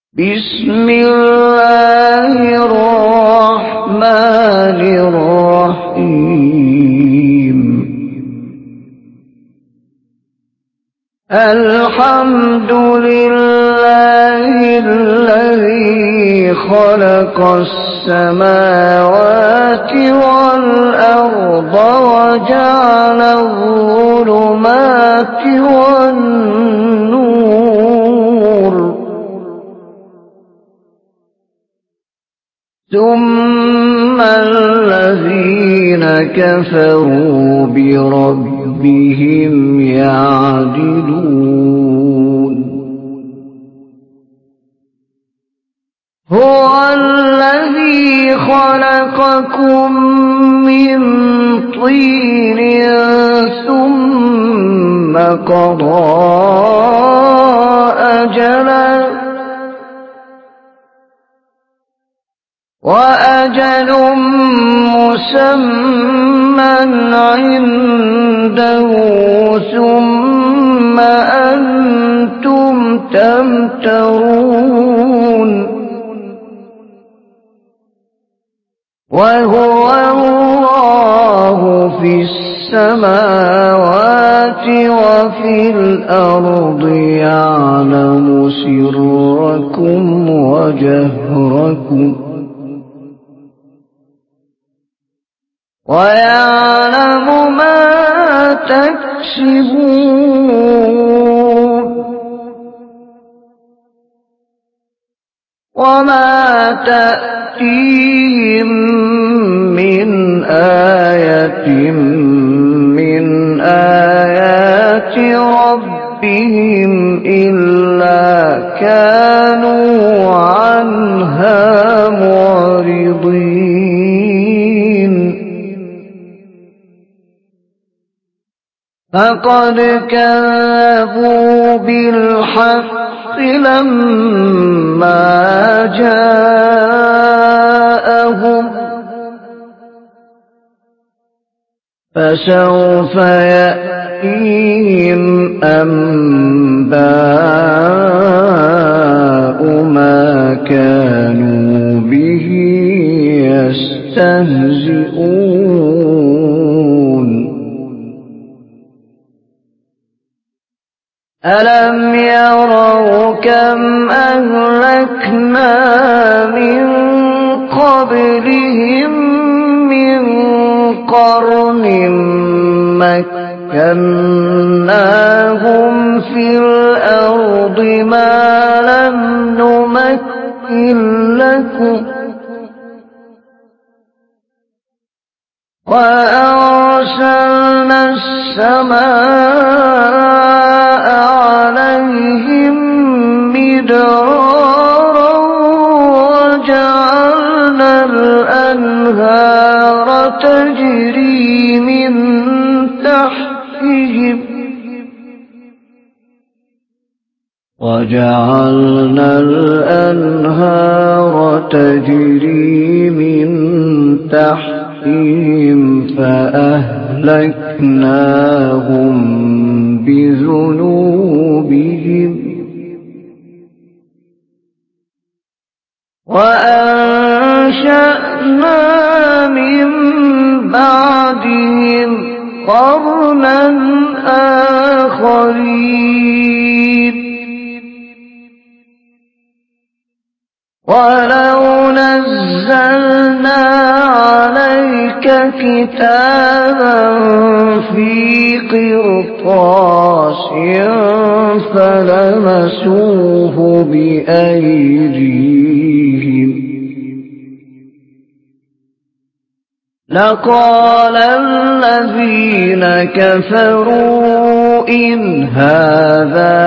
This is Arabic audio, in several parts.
بسم الله الرحمن الرحيم. الحمد لله الذي خلق السماوات والأرض وجعل الظلمات والنور، ثم الذين كفروا بربهم يعدلون. هو الذي خلقكم من طين ثم قضى أجلا، وأجل مسمى عنده، ثم أنتم تمترون. وهو الله في السماوات وفي الأرض، يعلم سركم وجهركم ويعلم ما تكسبون. وما تأتيهم من آية من آيات ربهم إلا كانوا عنها معرضين. فقد كذبوا بالحق لما جاءهم، فسوف يأتيهم أنباء ما كانوا به يستهزئون. ألم يروا كم أهلكنا من قبلهم من قرن مكناهم في الأرض ما لم نمكن لكم، وأرسلنا السماء عليهم مدرارا، وجعلنا الأنهار تجري من تحتهم، وجعلنا الأنهار تجري من تحتهم فأهلكناهم بذنوبهم، وأنشأنا من بعدهم قرنا آخرين. ولو نزلنا عليك كتابا في قرطاس فلمسوه بأيديهم لقال الذين كفروا إن هذا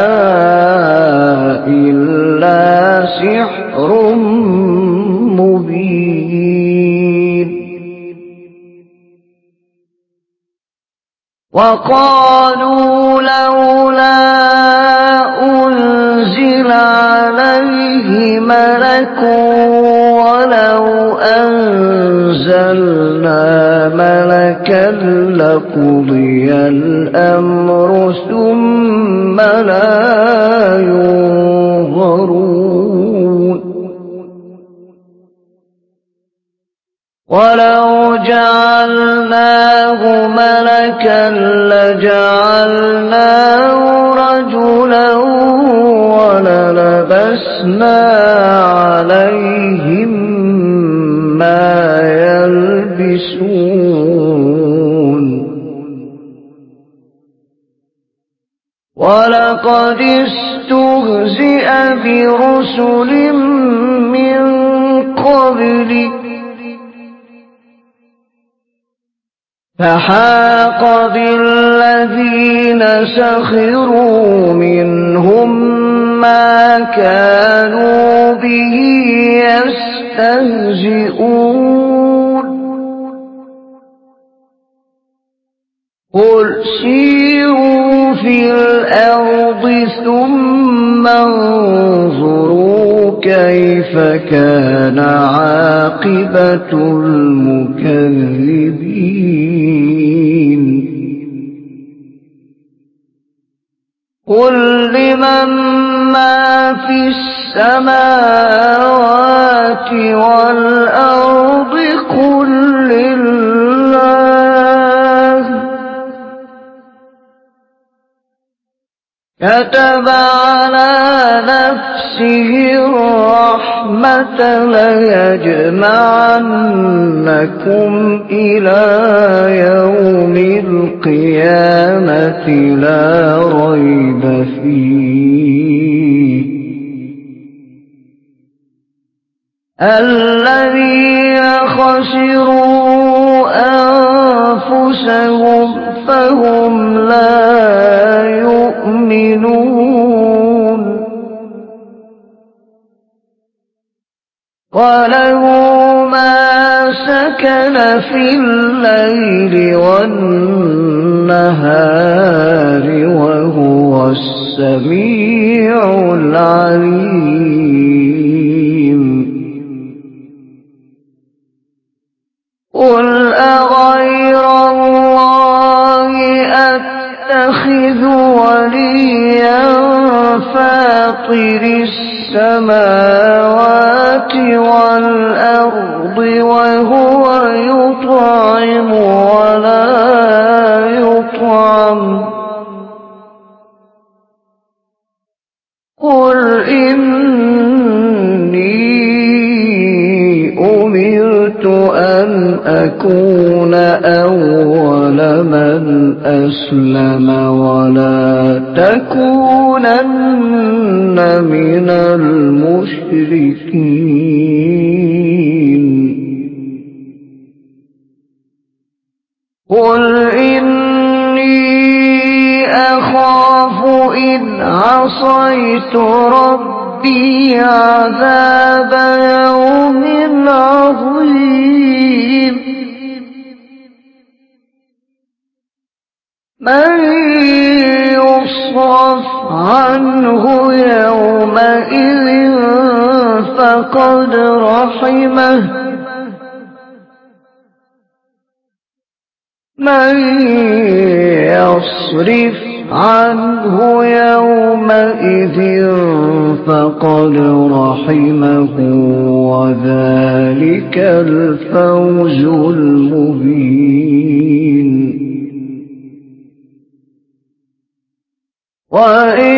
إلا سحر مبين. وقالوا لولا أنزل عليه ملك ولو أنزلنا ملكا لقضي الأمر ثم لا ينظرون. ولو جعلناه ملكا لجعلناه رجلا وللبسنا عليهم ما يلبسون ولقد استهزئ برسل من قبلك فحاق بالذين سخروا منهم ما كانوا به يستهزئون قل سيروا في الأرض ثم انظروا كيف كان عاقبة المكذبين قل لمن ما في السماوات والأرض قل لله كتب على نفسه الرحمة ليجمعنكم إلى يوم القيامة لا ريب فيه الذين خسروا أنفسهم فهم لا يؤمنون وله ما سكن في الليل والنهار وهو السميع العليم قل أغير الله أتخذ وليا فاطر السماوات والأرض وهو يطعم ولا يطعم قل إني أمرت أن أكون أول من أسلم ولا تكونن من المشركين قل إني أخاف إن عصيت ربي عذاب يوم عظيم من يصرف عنه يومئذ فقد رحمه من يصرف عنه يومئذ فقد رحمه وذلك الفوز المبين وإن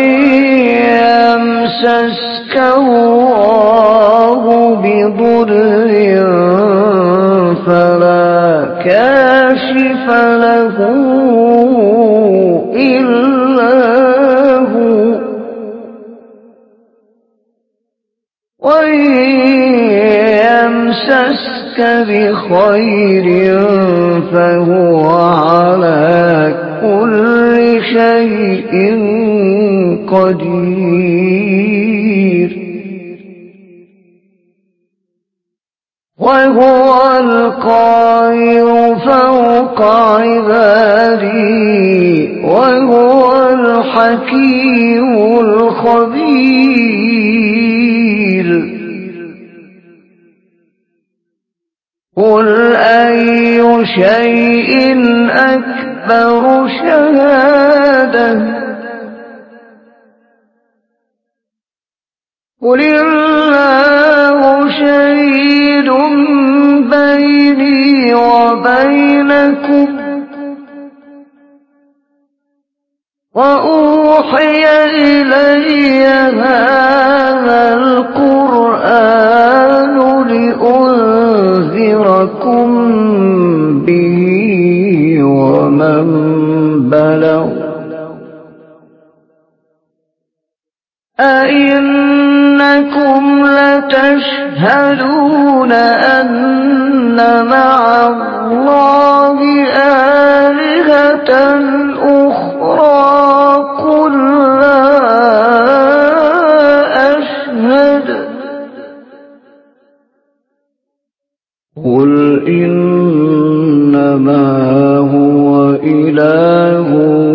يمسسك الله بضر فلا كاشف له إلا هو وإن يمسسك بخير فهو على كل شيء قدير وهو القاهر فوق عباده وهو الحكيم الخبير قل أي شيء أكبر شهادة قل الله شهيد بيني وبينكم وأوحي إلي هذا القرآن لأنذركم به ومن بلغ أئنكم لتشهدون أن مع الله آلهة أخرى قل لا أشهد قل إنما هو إله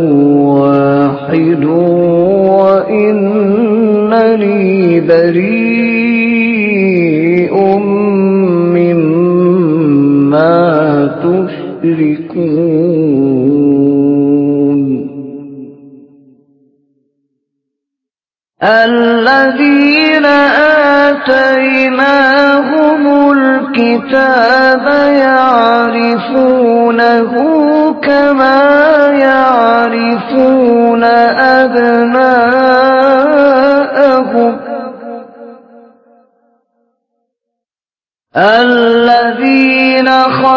واحد وإنني بريء مما تشركون الذين آتيناهم الكتاب يعرفونه كما يعرفون أبناءهم الذين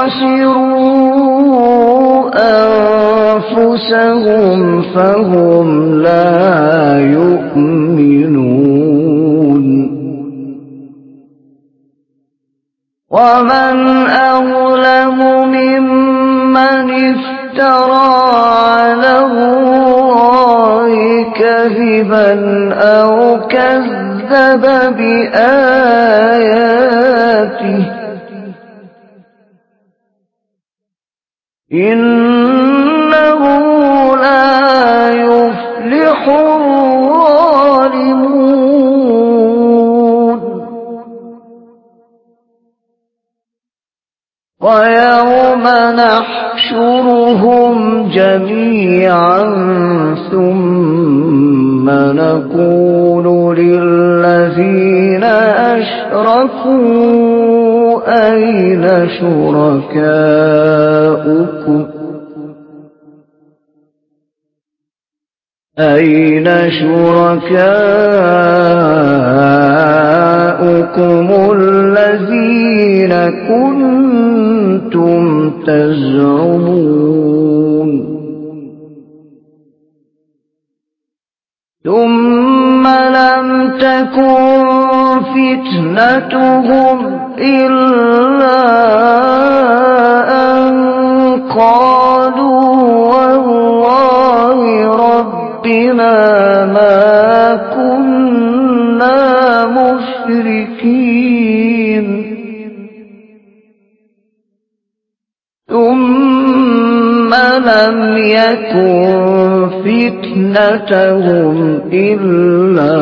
خسروا أنفسهم فهم لا يؤمنون ومن أظلم ممن افترى على الله كذبا أو كذب بآياته إنه لا يفلح الظالمون ويوم نحشرهم جميعا ثم نقول للذين أشركوا أين شركاؤكم الذين كنتم تزعمون ثم لم تكن فتنتهم إلا أن قالوا والله ربنا ما كنا مشركين ثم لم يكن فتنتهم إلا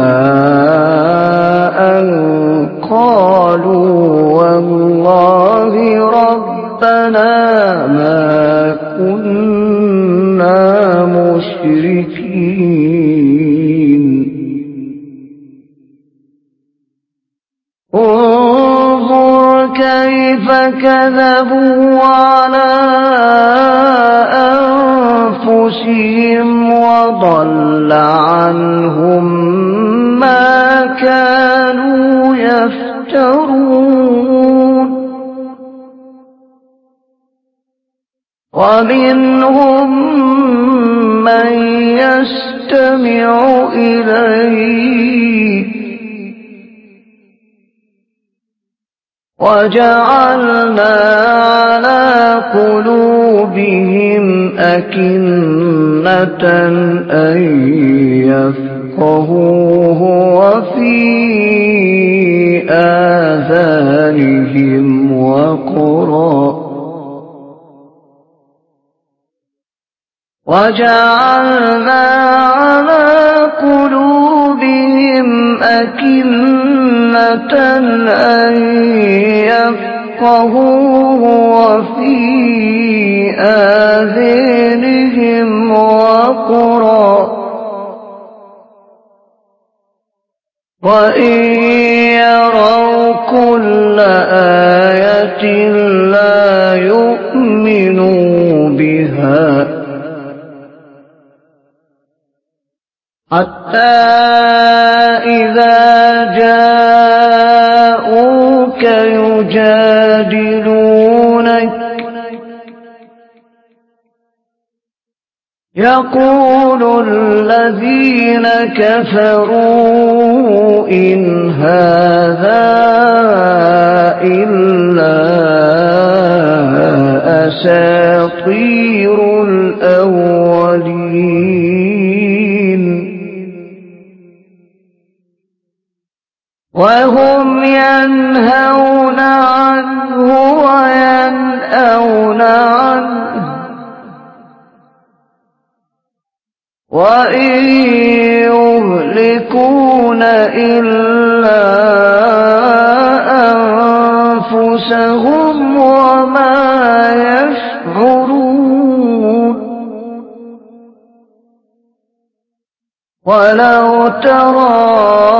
أن قالوا والله ربنا ما كنا مشركين انظر كيف كذبوا على أنفسهم وضل عنهم ما كانوا يفترون ومنهم من يستمع إليك وجعلنا على قلوبهم أكنة أن يفقهوه وفي آذانهم وقرا وجعلنا على قلوبهم أكنة أن يفقهوه وفي آذانهم وقرا وإن يروا كل آية لا يؤمنوا بها حتى إذا جاءوك يجادلونك يقول الذين كفروا إن هذا إلا أساطير الأولين وهم ينهون عنه وينأون عنه وإن يهلكون إلا أنفسهم وما يشعرون ولو ترى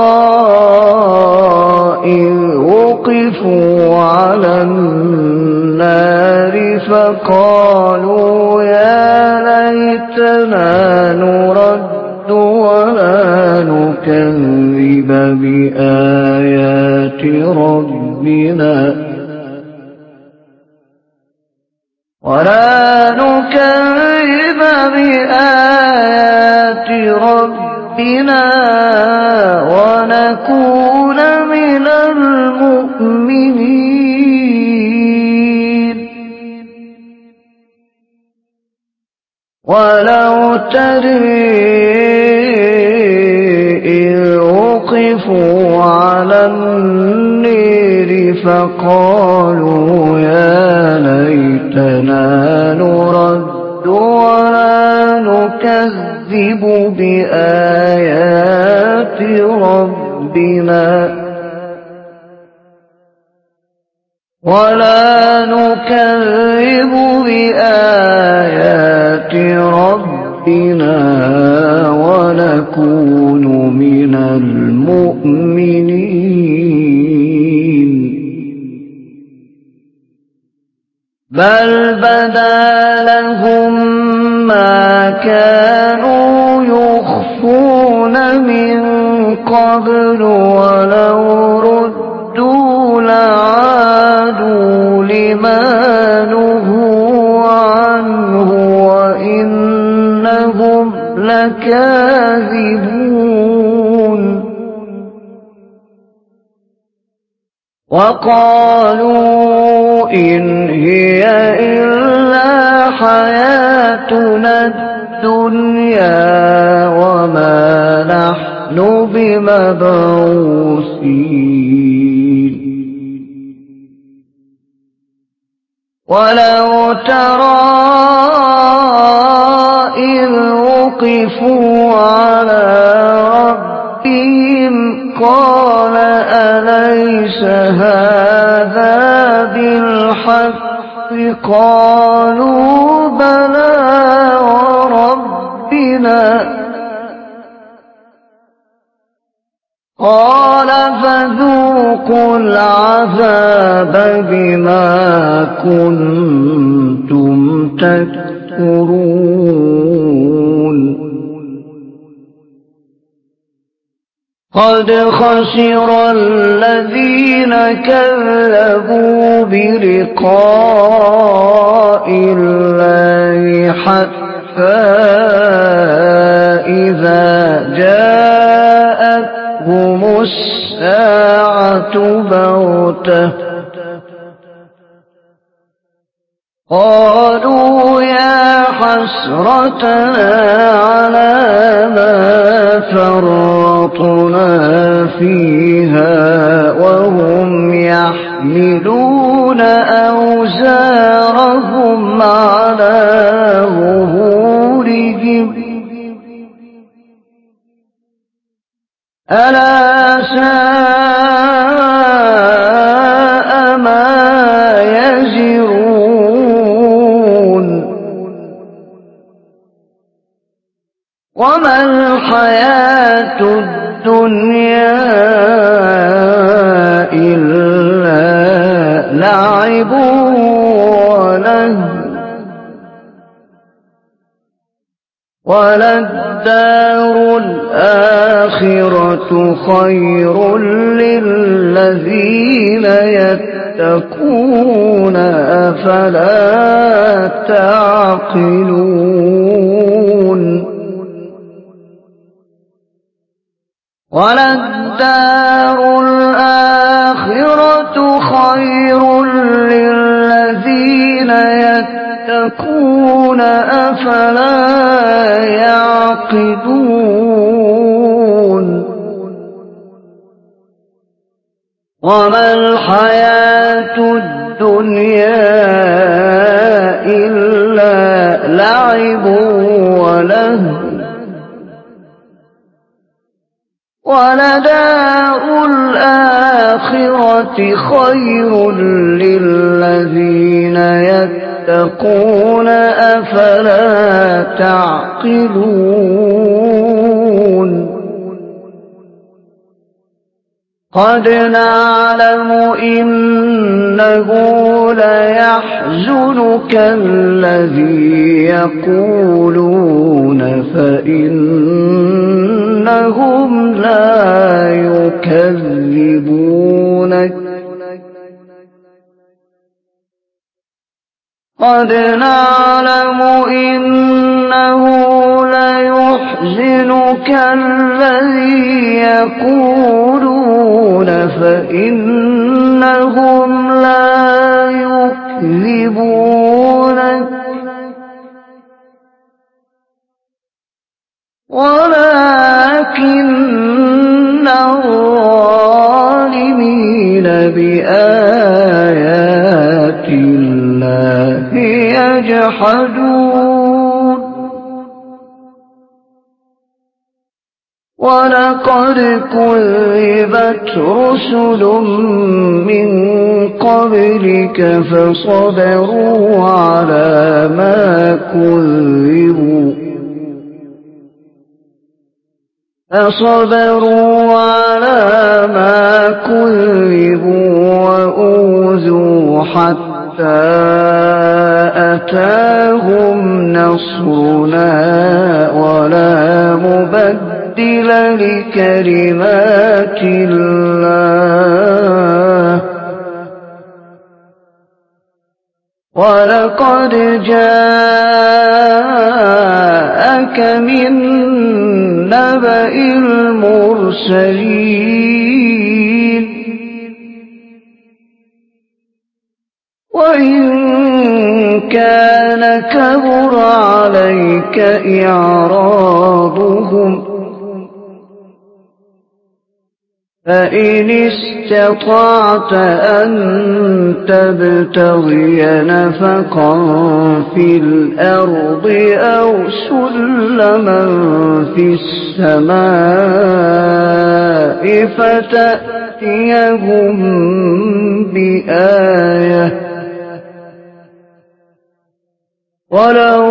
إذ وقفوا على النار فقالوا يا ليتنا نرد ولا نكذب بآيات ربنا ونكون من المؤمنين ولو ترى إذ وقفوا على النار فقالوا يا ليتنا نرد ولا نكذب بآيات ربنا ونكون من المؤمنين بل بدا لهم ما كانوا يخفون من قبل ولو ردوا لعادوا لما نهوا عنه وإنهم لكاذبون وقالوا إن هي إلا حياتنا الدنيا وما نحن بمبعوثين ولو ترى إذ وقفوا على ربهم قال أليس هذا بالحق قالوا بلى وربنا قال فذوقوا العذاب بما كنتم تكفرون قد خسر الذين كذبوا بلقاء الله حتى إذا جاءتهم الساعة بغتة قالوا يا حسرتنا على ما فرطنا فيها وهم يحملون أوزارهم على ظهورهم ألا ساء ما يزرون وما الحياة الدنيا إلا لعب ولهو وللدار الآخرة خير للذين يتقون أفلا تعقلون وللدار الآخرة خير للذين يتقون أفلا يعقلون وما الحياة الدنيا إلا لعب ولهو ولدار الآخرة خير للذين يتقون أفلا تعقلون قد نعلم إنه ليحزنك الذي يقولون فإنهم لا يكذبونك قد نعلم إنه ليحزنك الذي يقولون فإنهم لا يكذبونك ولكن الظالمين بآيات الله يجحدون ولقد كذبت رسل من قبلك فصبروا على ما كذبوا وأوذوا حتى أتاهم نصرنا ولا مبدل لكلمات الله ولقد جاءك من نبأ المرسلين وإن كان كبر عليك إعراضهم فإن استطعت أن تبتغي نفقا في الأرض أو سلما في السماء فتأتيهم بآية ولو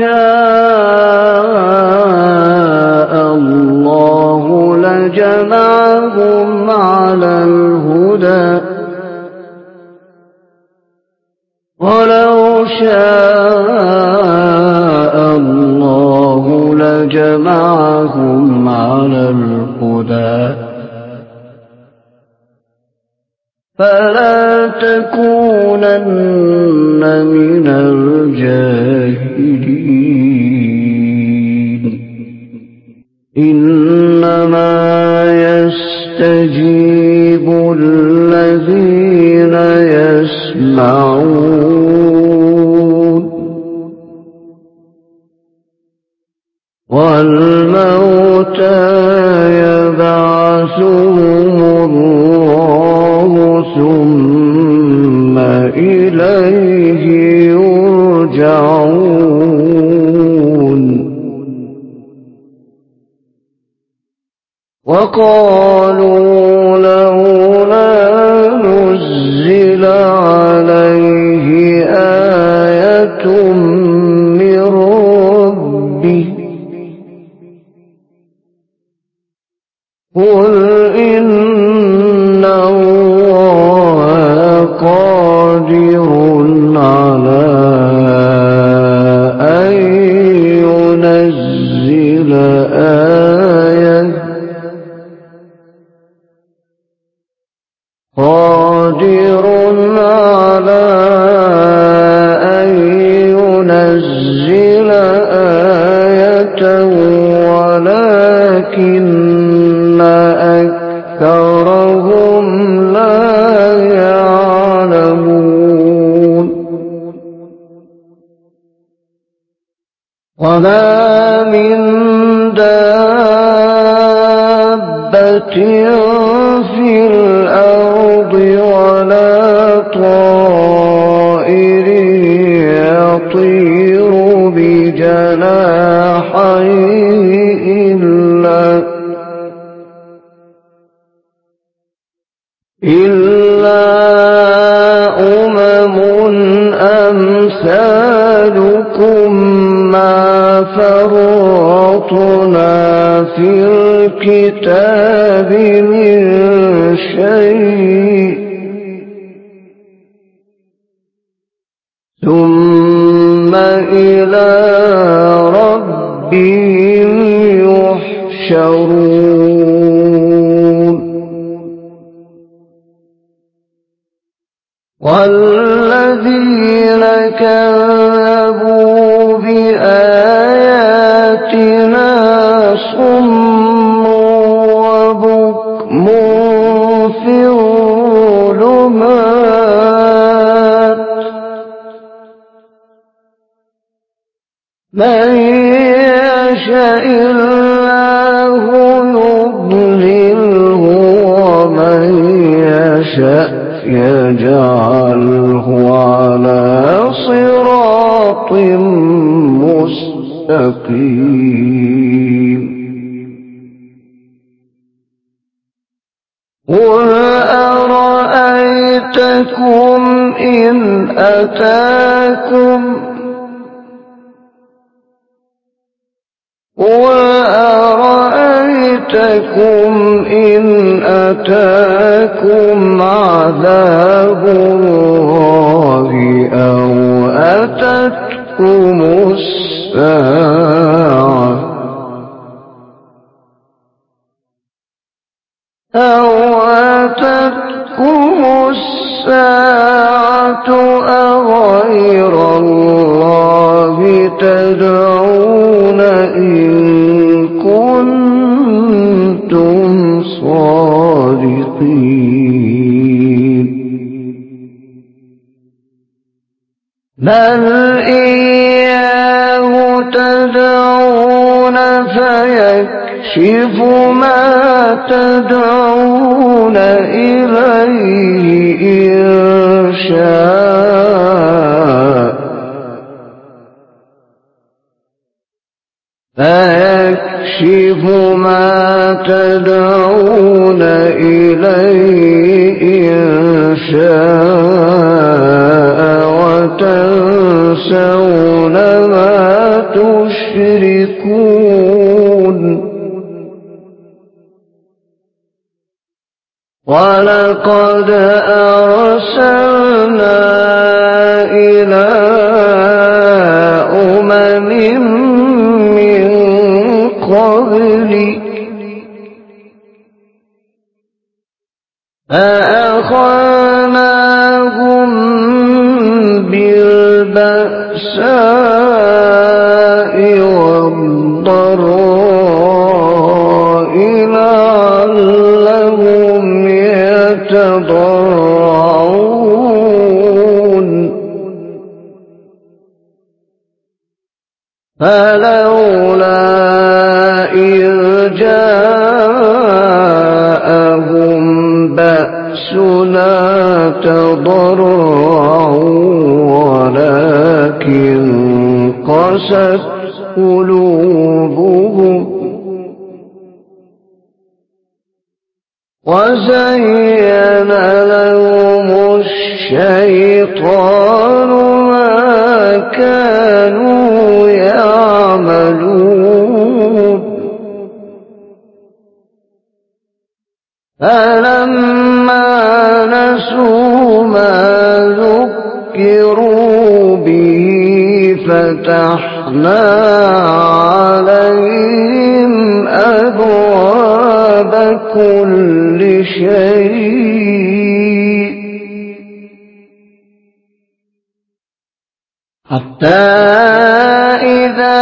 شاء الله لجمعهم على الهدى ولو شاء الله لجمعهم على الهدى فلا تكونن من الجاهلين إنما يستجيب الذين يسمعون والموتى يبعثهم الله ثم إليه يرجعون وقالوا لولا نزل عليه آية من ربه قادر على أن ينزل آية ولكن أكثرهم لا يعلمون وما من دابة في الأرض ولا طائر يطير بجناحيه إلا أمم أمثالكم ما فرطنا في الكتاب من شيء ثم إلى ربهم يحشرون والذين كذبوا بآياتنا صم وبكم في الظلمات من يشاء الله يضلله ومن يشاء يجعله على صراط مستقيم قل أرأيتكم إن أتاكم عذاب الله أو أتتكم الساعة أغير الله تدعون إن كنتم صادقين بل إياه تدعون فيكشف ما تدعون إليه إن شاء فيكشف ما تدعون إليه إن شاء وتنسون ما تشركون ولقد أرسلنا إلى أمم من قبلك فأخذناهم بالبأساء والضراء لعلهم يتضرعون فلولا إذ جاءهم بأسنا تضرعوا ولكن قست قلوبهم وزين لهم الشيطان ما كانوا يعملون فلما نسوا ما ذكروا به فتحنا عليهم أبواب كل شيء حتى إذا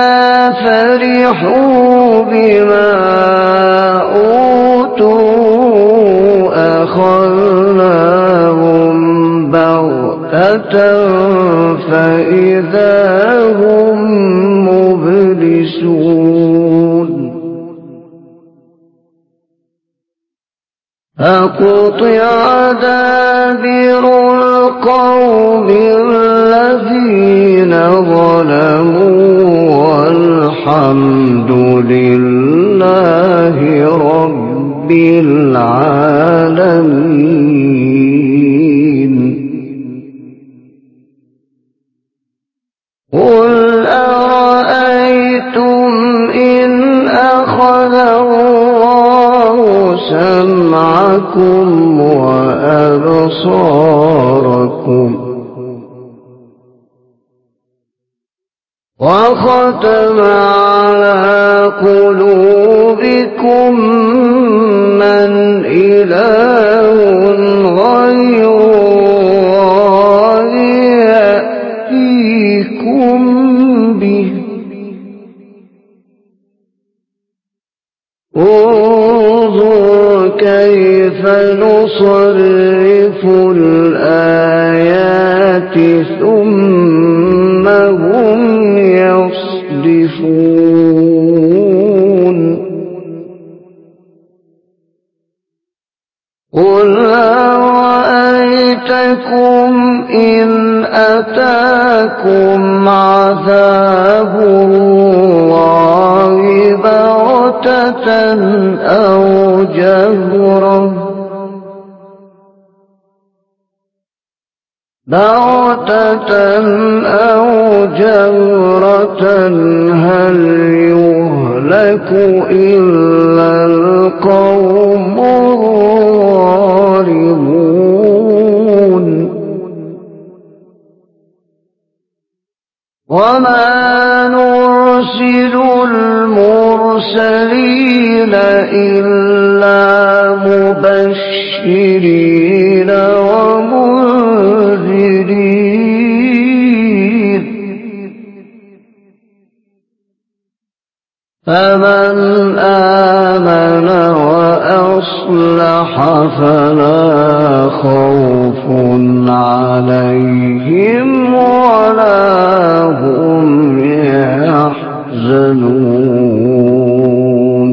فرحوا بما أوتوا أخذناهم بغتة فإذا هم مبلسون فقطع دابر القوم الذين ظلموا والحمد لله رب العالمين. قل أرأيتم إن أخذ الله سمعكم وأبصاركم وختم على قلوبكم من إله غير الله يأتيكم به انظر كيف نصرف الآيات ثم هم يصدفون. قل أرأيتكم إن أتاكم عذاب الله بغتة أو جهرة هل يهلك إلا القوم الظالمون. وما نرسل المرسلين إلا مبشرين ومنذرين فمن آمن وأصلح فلا خوف عليهم ولا هم يحزنون.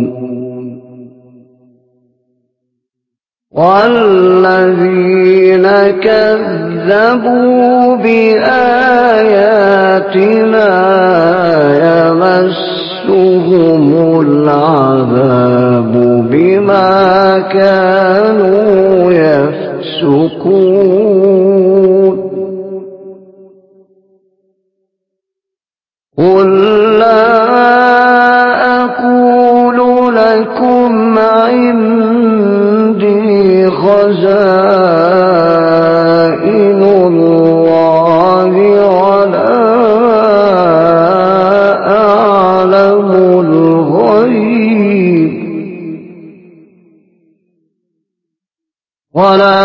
والذين كذبوا بآياتنا يمسهم العذاب بما كانوا يفسقون. قل لا أقول لكم عندي خزائن الله ولا أعلم الغيب ولا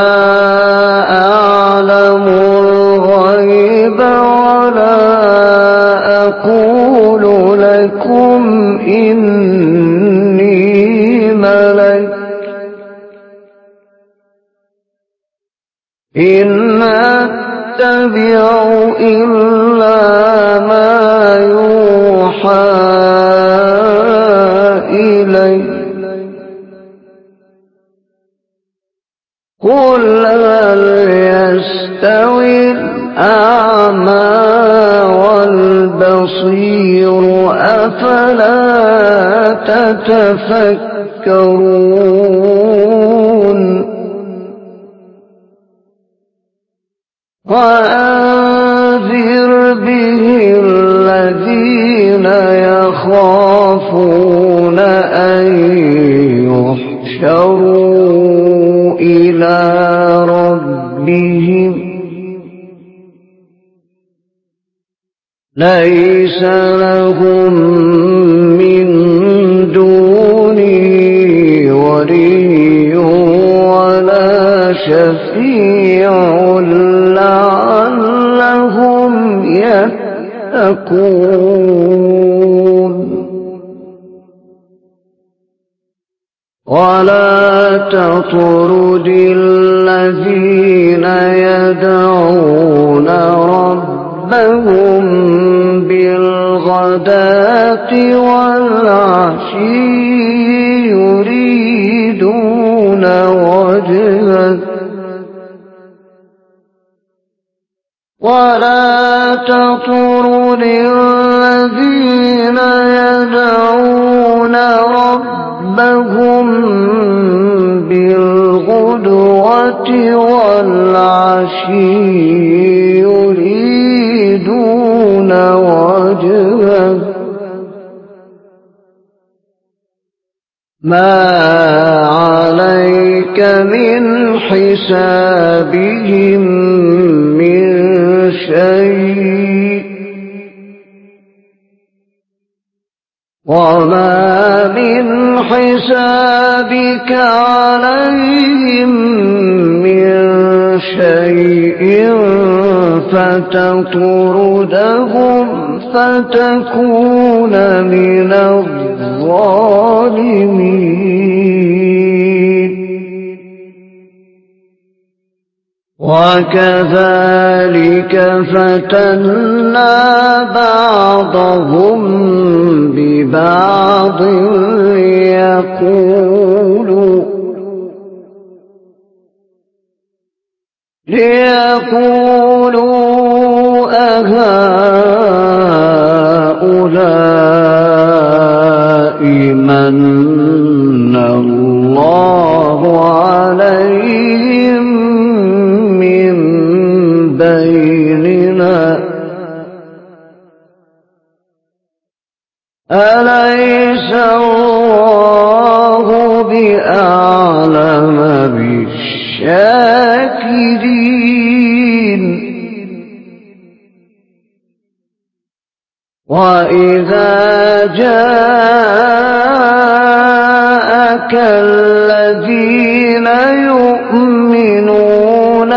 أقول لكم إني ملك إن أتبع إلا ما يوحى إلي. قل هل يستوي الأعمى والبصير أفلا تتفكرون. وأنذر به الذين يخافون أن يحشروا إلى ربهم ليس لهم من دونه ولي ولا شفيع لعلهم يتقون ولا تطرد الذين يدعون ربهم بالغداة والعشي يريدون وجهه ولا تطرد الذين يدعون ربهم بالغدوة والعشي يريدون وجهه ما عليك من حسابهم من شيء وما من حسابك عليهم من شيء فتطردهم فتكون من الظالمين وكذلك فتنا بعضهم ببعض ليقولوا أهؤلاء من الله عليهم من بيننا أليس الله بأعلم بالشاكرين وإذا جاءك الذين يؤمنون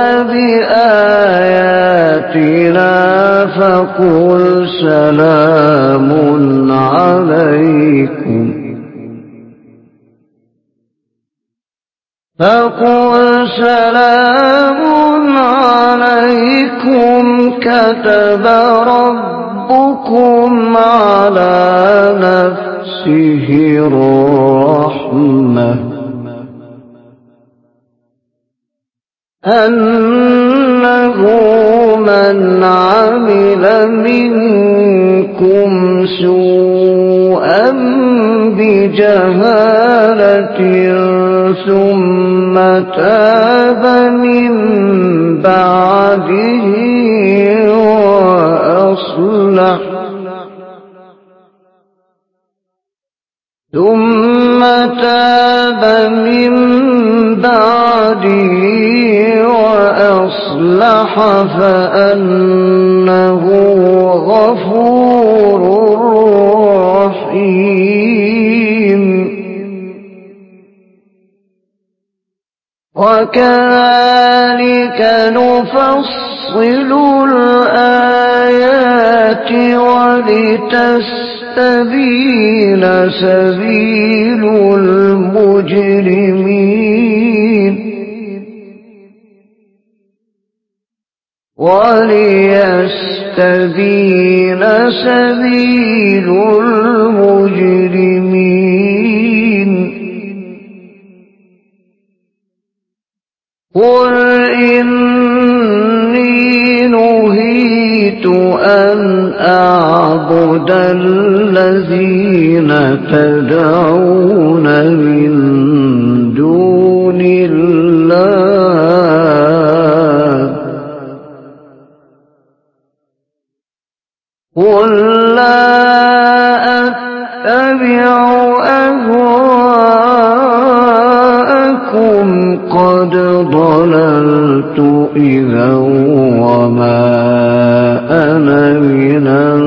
بآياتنا فقل سلام عليكم كتب ربكم على نفسه الرحمة أنه من عمل منكم سوءا بجهالة ثم تاب من بعده وأصلح فأنه غفور رحيم وكذلك نفصل الآيات ولتستبين سبيل المجرمين وليستبين سبيل المجرمين قل إني نهيت أن أعبد الذين تدعون من دون الله قل لا أتبع أهواءكم قد ضللت إذا وما أنا من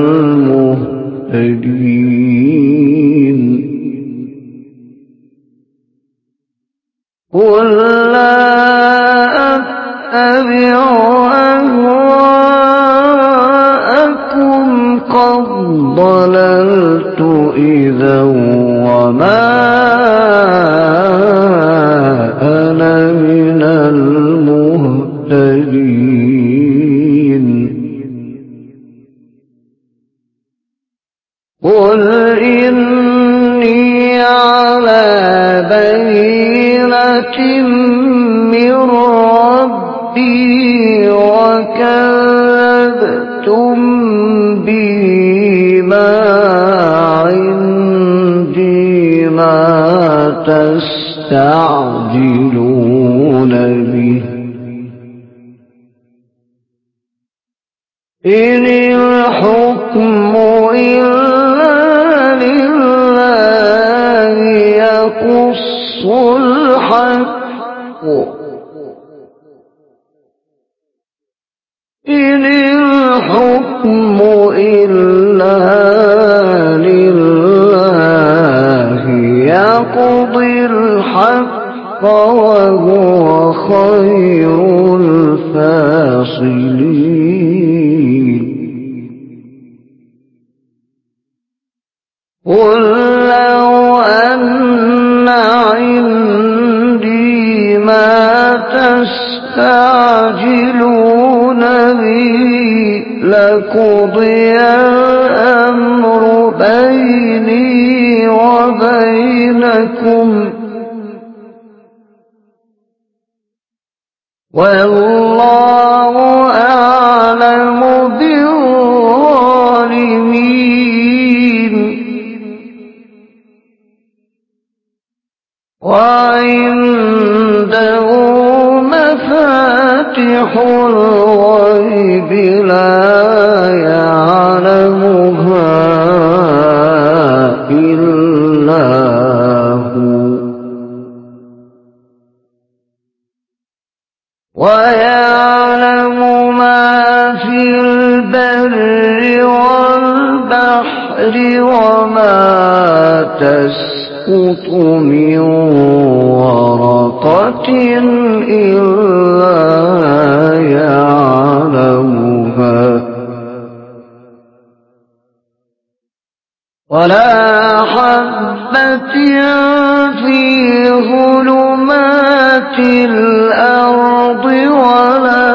المهتدين قل لا اتبعوا أهواءكم قد ضللت إذا وما أنا من المهتدين قل إني على بينة من ربي وكذبتم به ما عندي ما تستعجلون به إن الحكم إلا لله يقص الحق إن الحكم إلا لله يقضي الحق وهو خير الفاصلين قل لو أن عندي ما تستعجلون به لقضي الأمر بيني وبينكم والله أعلم بالظالمين وعنده مفاتح الغيب لا يعلمها إلا هو ويعلم ما في البر والبحر وما تسقط من ورقة إلا يعلمها ولا حبة في ظلمات الأرض ولا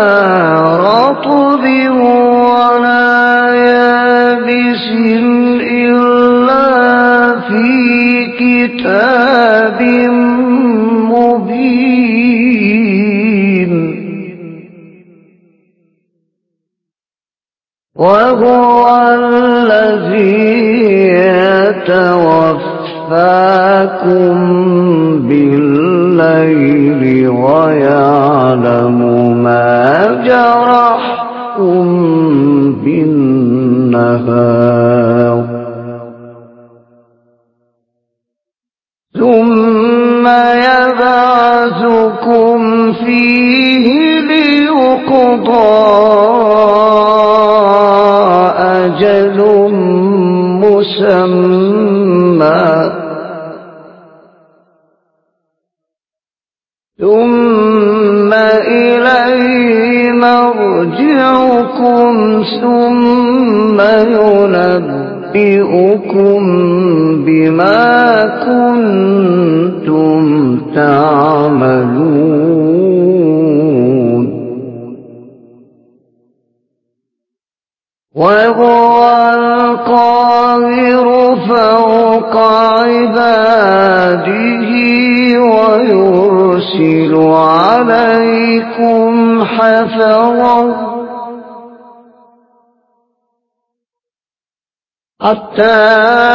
رطب ولا يابس إلا في كتاب مبين وهو الذي يتوفاكم بالليل ويعلم ما جرحتم بالنهار ثم يبعثكم فيه ليقضى أجل مسمى ثم إليه مرجعكم ثم ينبئكم بما كنتم تعملون وهو القاهر فوق عباده ويرسل عليكم حفظا حتى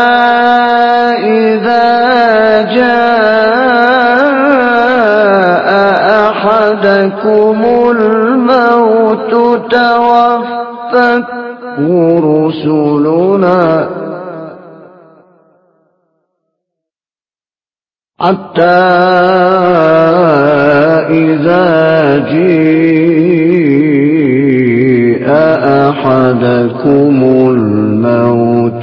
إذا جاء أحدكم الموت توفته رسلنا حتى إذا جاء أحدكم الموت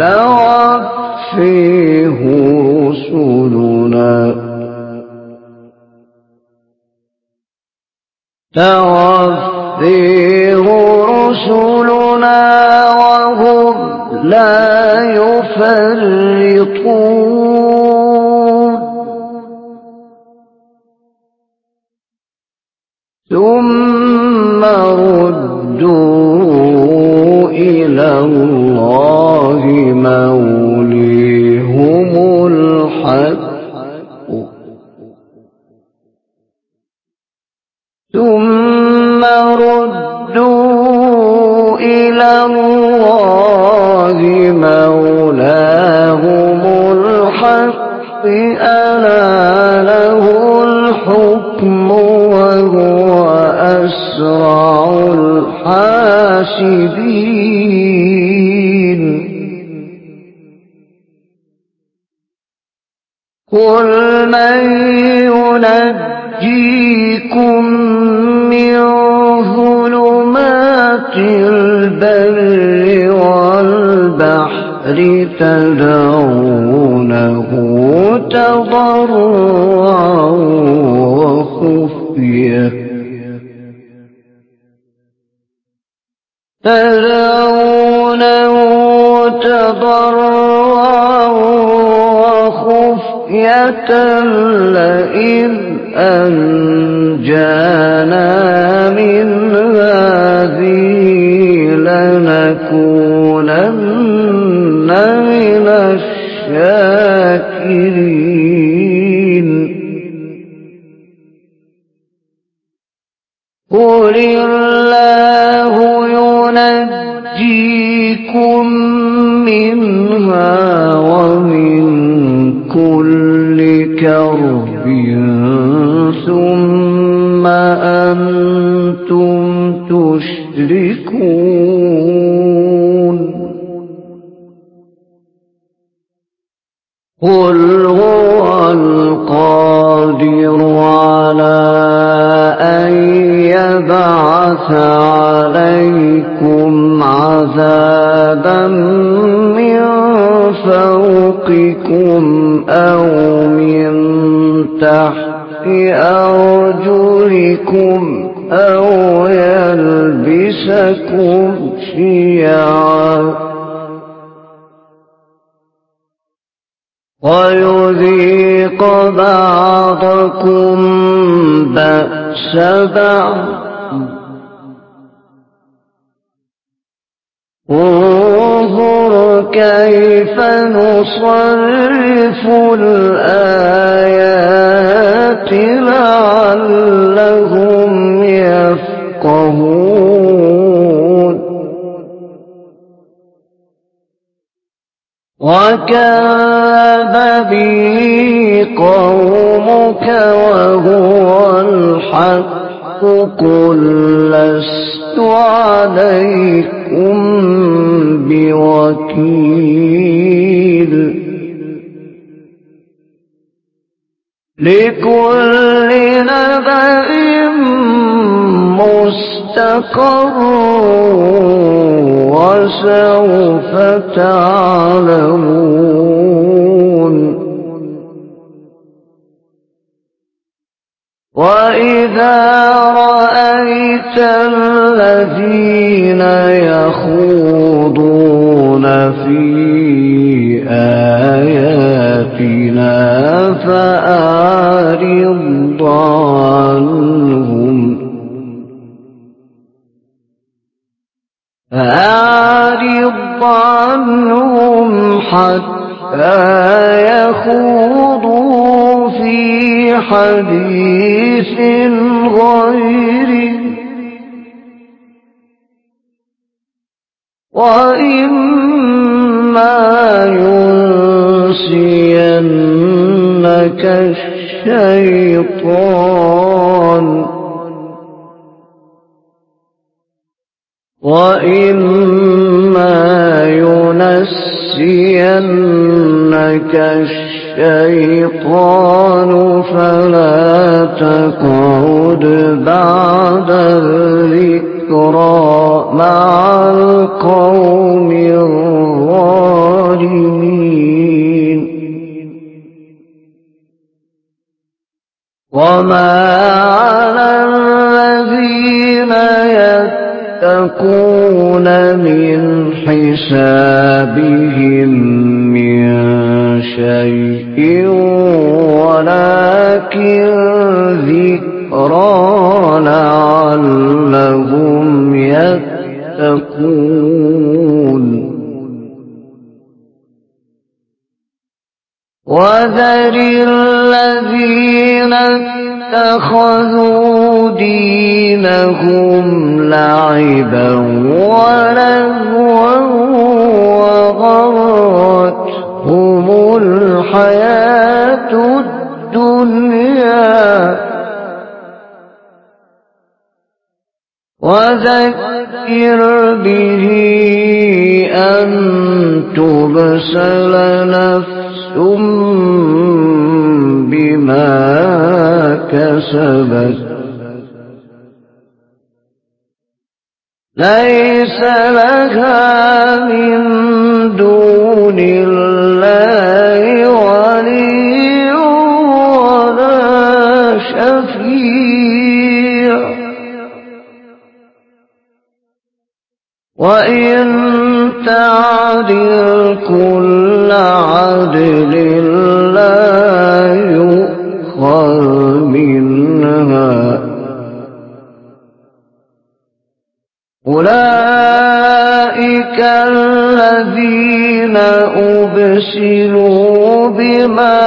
توفته رسلنا توفيه رسلنا وهم لا يفرطون ثم ردوا إلى الله موليهم الحق ثم ردوا إلى الله مولاهم الحق ألا له الحكم وهو أسرع الحاسبين قل من ينجيكم من ظلمات البر والبحر تدعونه تضرعا وخفية لئن أنجانا من هذه لنكونن من الشاكرين قل الله ينجيكم منها ومن كل كرب ثم أنتم تشركون قل هو القادر على أن يبعث عليكم عذابا من فوقكم أو من تحت أرجلكم أو يلبسكم شيعا ويذيق بعضكم بأس بعض انظر كيف نصرف الآيات لعلهم يفقهون وكذب به قومك وهو الحق قل لست عليكم بوكيل لكل نبأ مستقر وسوف تعلمون وإذا رأيت الذين يخوضون في آياتنا فأعرض عنهم حتى يخوضوا في حديث غيره وإما ينسينك الشيطان فلا تقعد بعد الذكرى مع القوم الظالمين وما على الذين يتقون من حسابهم من شيء ولكن ذكرى لعلهم يتقون وذر الذين اتخذوا دينهم لعبا ولهوا وغرتهم الحياة الدنيا وذكر به أن تبسل نفس بما كسبت ليس لها من دون الله ولي ولا شفيع وإن تعدل كل عدل لا يؤخذ منها أولئك الذين أبسلوا بما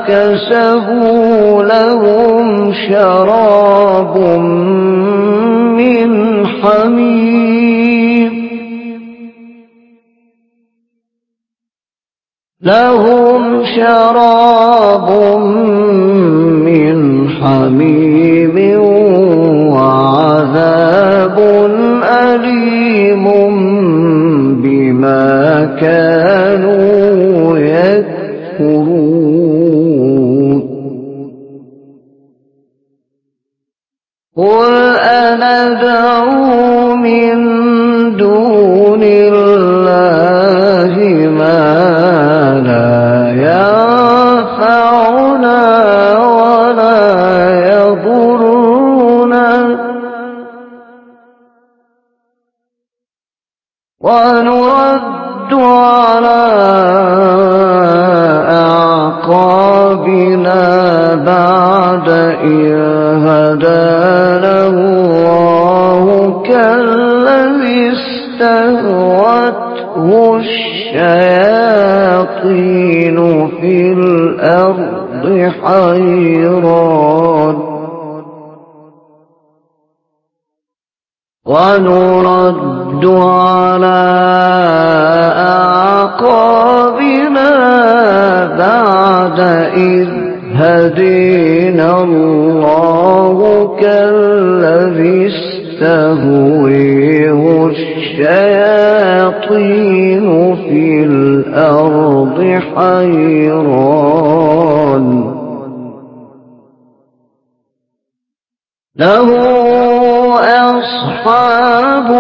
كسبوا لهم شراب من حميم لهم شراب من حميم وعذاب أليم بما كانوا يكفرون قل أندعو من دون الله ما لا ينفعنا ولا يضرنا ونرد على أعقابنا بعد إذ هدانا الله كالذي استهوته الشياطين في الأرض حيران ونرد على أعقابنا بعد إذ هدينا الله كالذي استهويه الشياطين في الأرض حيران له أصحاب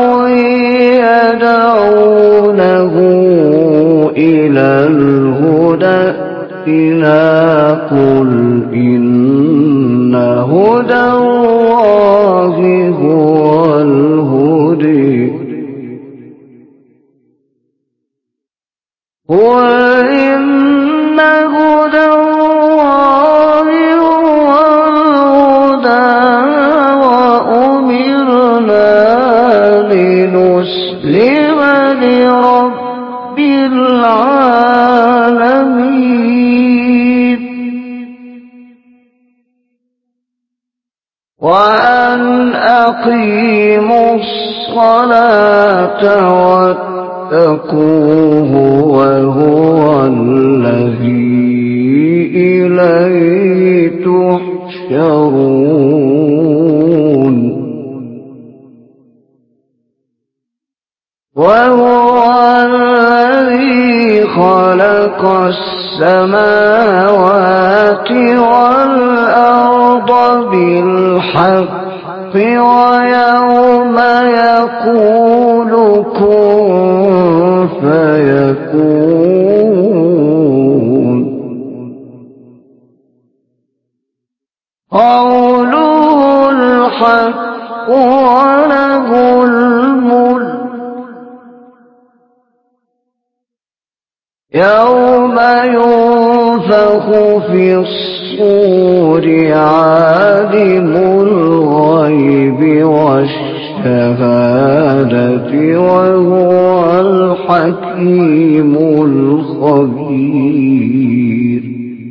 يدعونه إلى الهدى ائتنا قل إن هدى الله هو الهدى وإن هدى الله هو الهدى وأمرنا لنسلم لرب العالمين وأن أقيموا الصلاة واتقوه وهو الذي إليه تحشرون وهو الذي خلق السماوات والأرض بالحق ويوم يقول كن فيكون قوله الحق وله الملك يوم ينفخ في الصور عالم الغيب والشهادة وهو الحكيم الخبير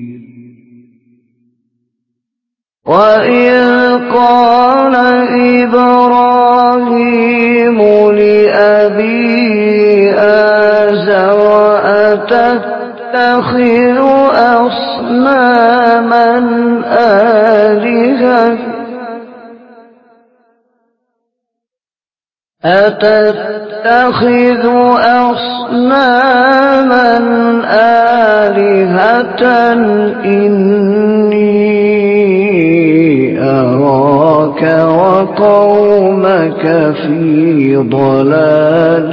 وإذ قال إبراهيم لأبيه آزر أتتخذ أصناما آلهة إني أراك وقومك في ضلال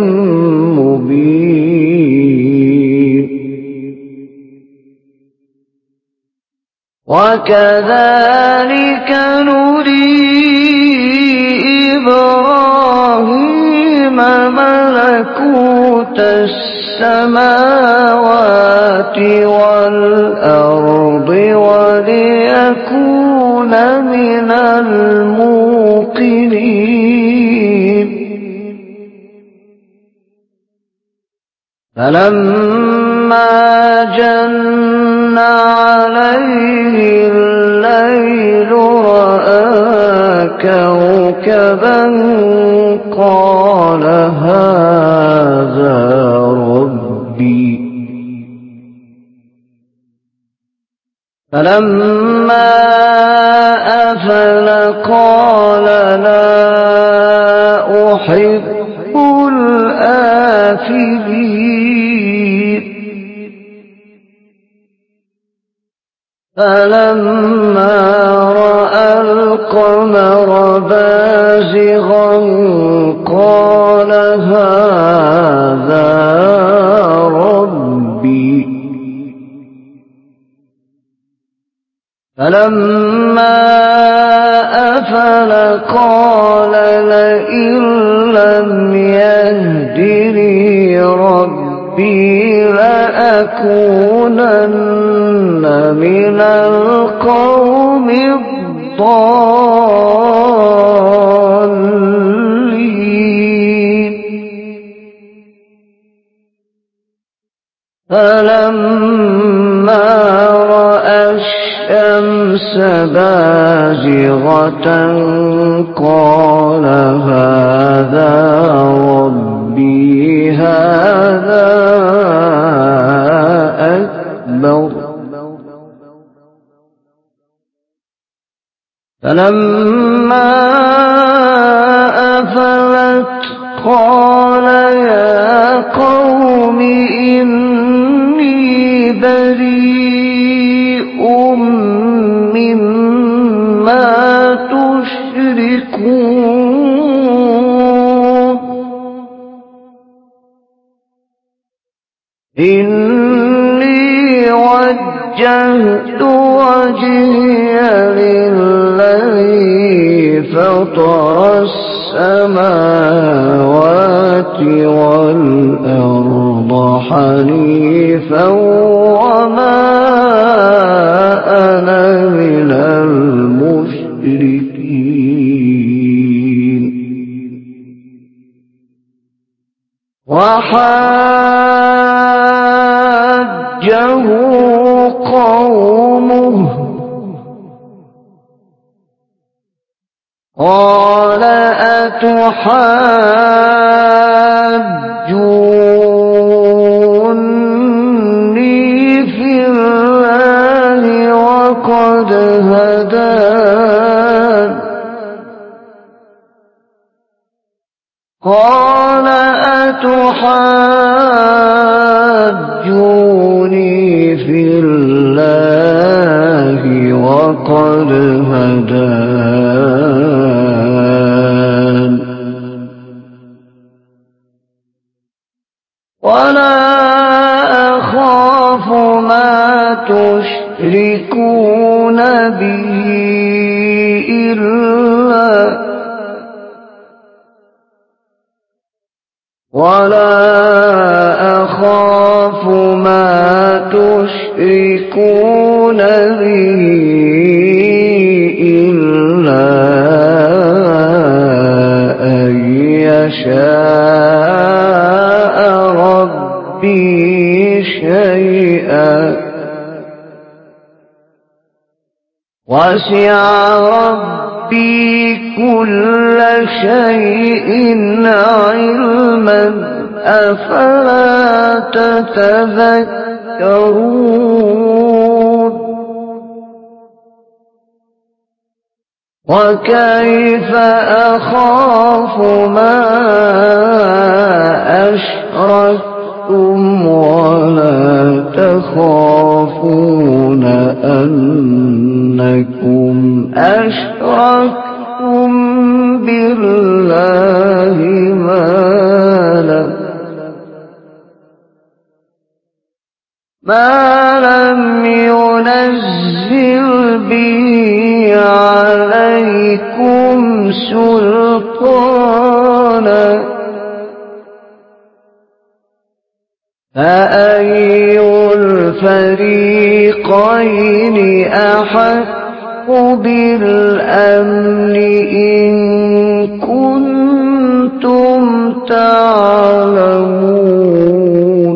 مبين وكذلك نري إبراهيم ملكوت السماوات والأرض وليكون من الموقنين فلما جن عليه الليل رأى كوكبا قال هذا ربي فلما أفل قال لا أحب الآفلين فلما رأى القمر بازغا قال هذا ربي فلما أفل قال لئن لم يهدني ربي لأكونن من القوم الضالين فلما رأى الشمس بازغة قال هذا ربي هذا أكبر فلما أفلت قال يا قوم إني بريء مما تشركون إني وجهت وجهي للذي فطر السماوات والأرض حنيفا وما أنا من المشركين وحاجه قومه قال أتحاجوني في الله وقد هدان قال أتحاجوني في الله وقد هدان ولا أخاف ما تشركون به يشاء ربي شيئا وسع ربي كل شيء علما أفلا تتذكرون وكيف أخاف ما أشركتم ولا تخافون أنكم أشركتم بالله ما لم ينزل به عليكم سلطانا فأي الفريقين أحق بالأمن إن كنتم تعلمون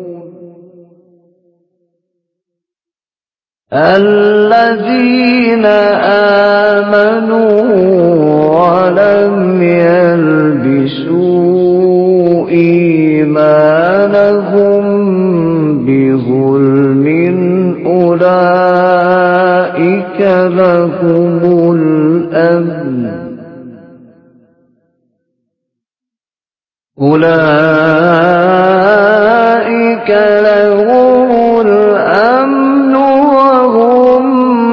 الذين آمنوا ولم يلبسوا إيمانهم بظلم أولئك لهم الأمن وهم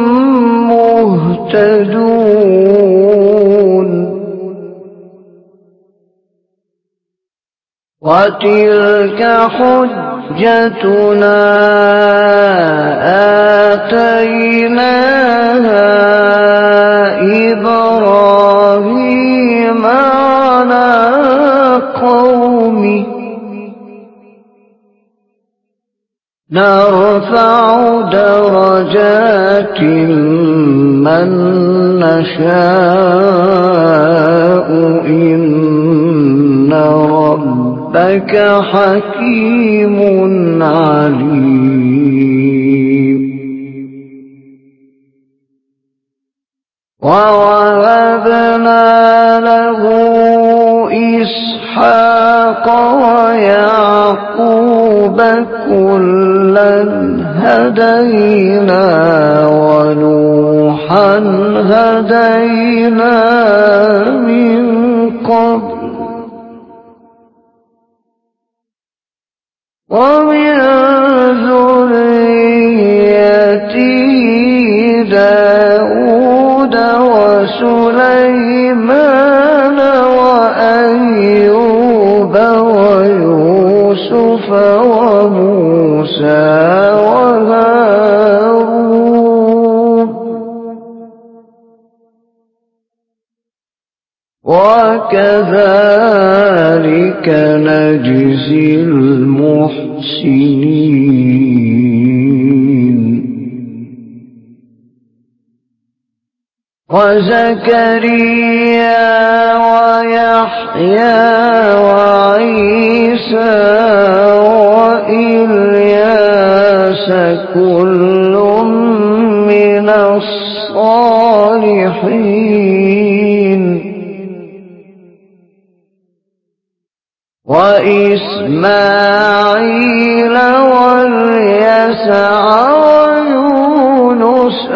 مهتدون وتلك حجتنا آتيناها إبراهيم على قومه نرفع درجات من نشاء إن ربك حكيم عليم ووهبنا له إسحاق ويعقوب كلا هدينا ونوحا هدينا من قبل ومن ذريته داود وسليمان وأيوب ويوسف وموسى وهارون وكذلك نجزي المحسنين وزكريا ويحيى وعيسى وإلياس كل من الصالحين وإسماعيل واليسع ويونس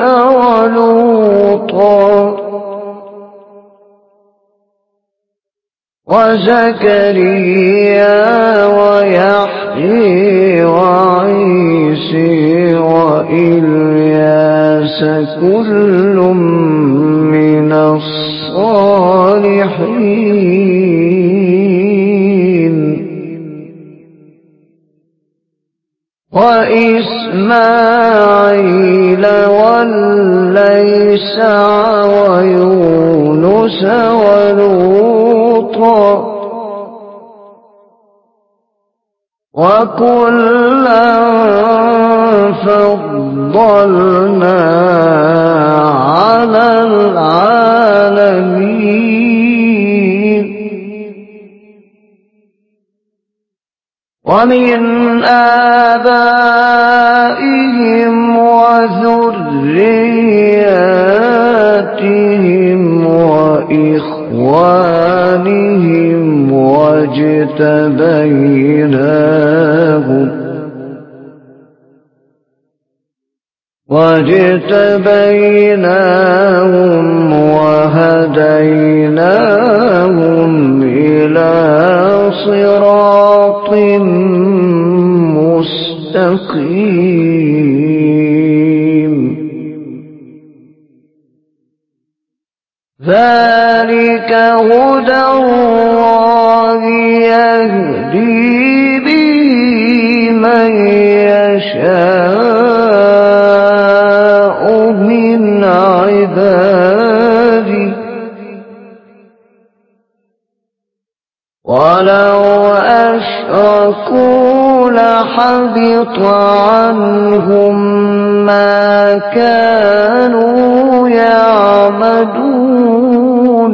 ولوطا وزكريا ويحيى وعيسى وإلياس كل من الصالحين وإسماعيل واليسع ويونس ولوطا وكلا فضلنا على العالمين ومن آبائهم وذرياتهم وإخوانهم واجتبيناهم وهديناهم إلى صراط مستقيم ذلك هدى الله يهدي به من يشاء من عباده ولو أشركوا لحبط عنهم ما كانوا يعملون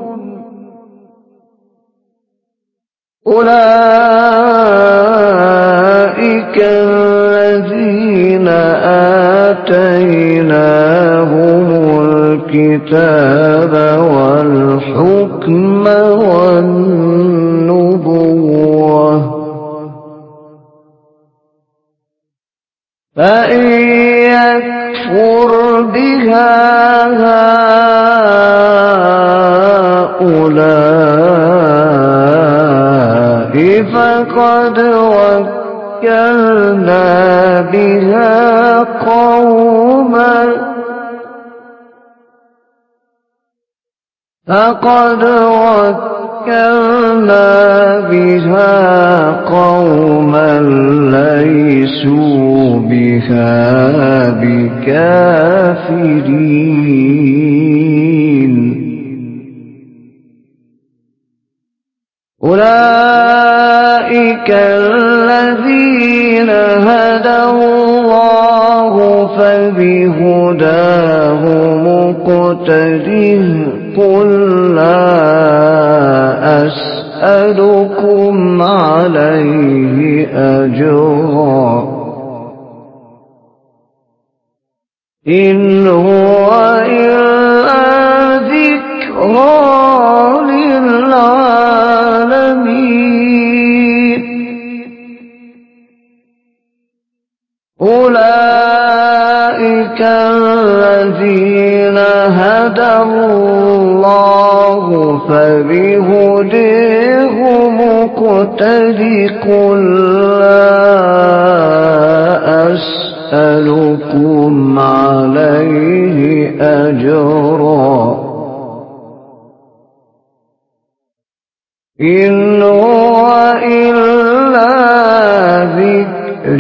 أولئك الذين آتيناهم الكتاب والحكم والنبوة فإن يكفر بها هؤلاء فقد وكلنا بها قوما ليسوا بها بكافرين أولئك الذين هدى الله فبهداه مقتده قل لا أسألكم عليه أجرا إن هو إلا ذكرى للعالمين أولئك الذين هدى الله فبهداه مقتده قل لا أسألكم عليه أجرا إن هو إلا ذكر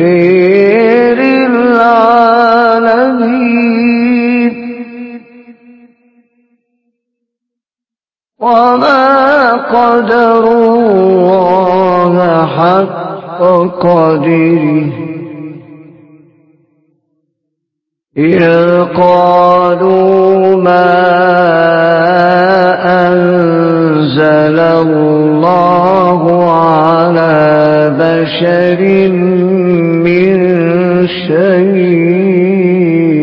للعالمين وما قدروا الله حق قدره إذ قالوا ما أنزل الله على بشر من شيء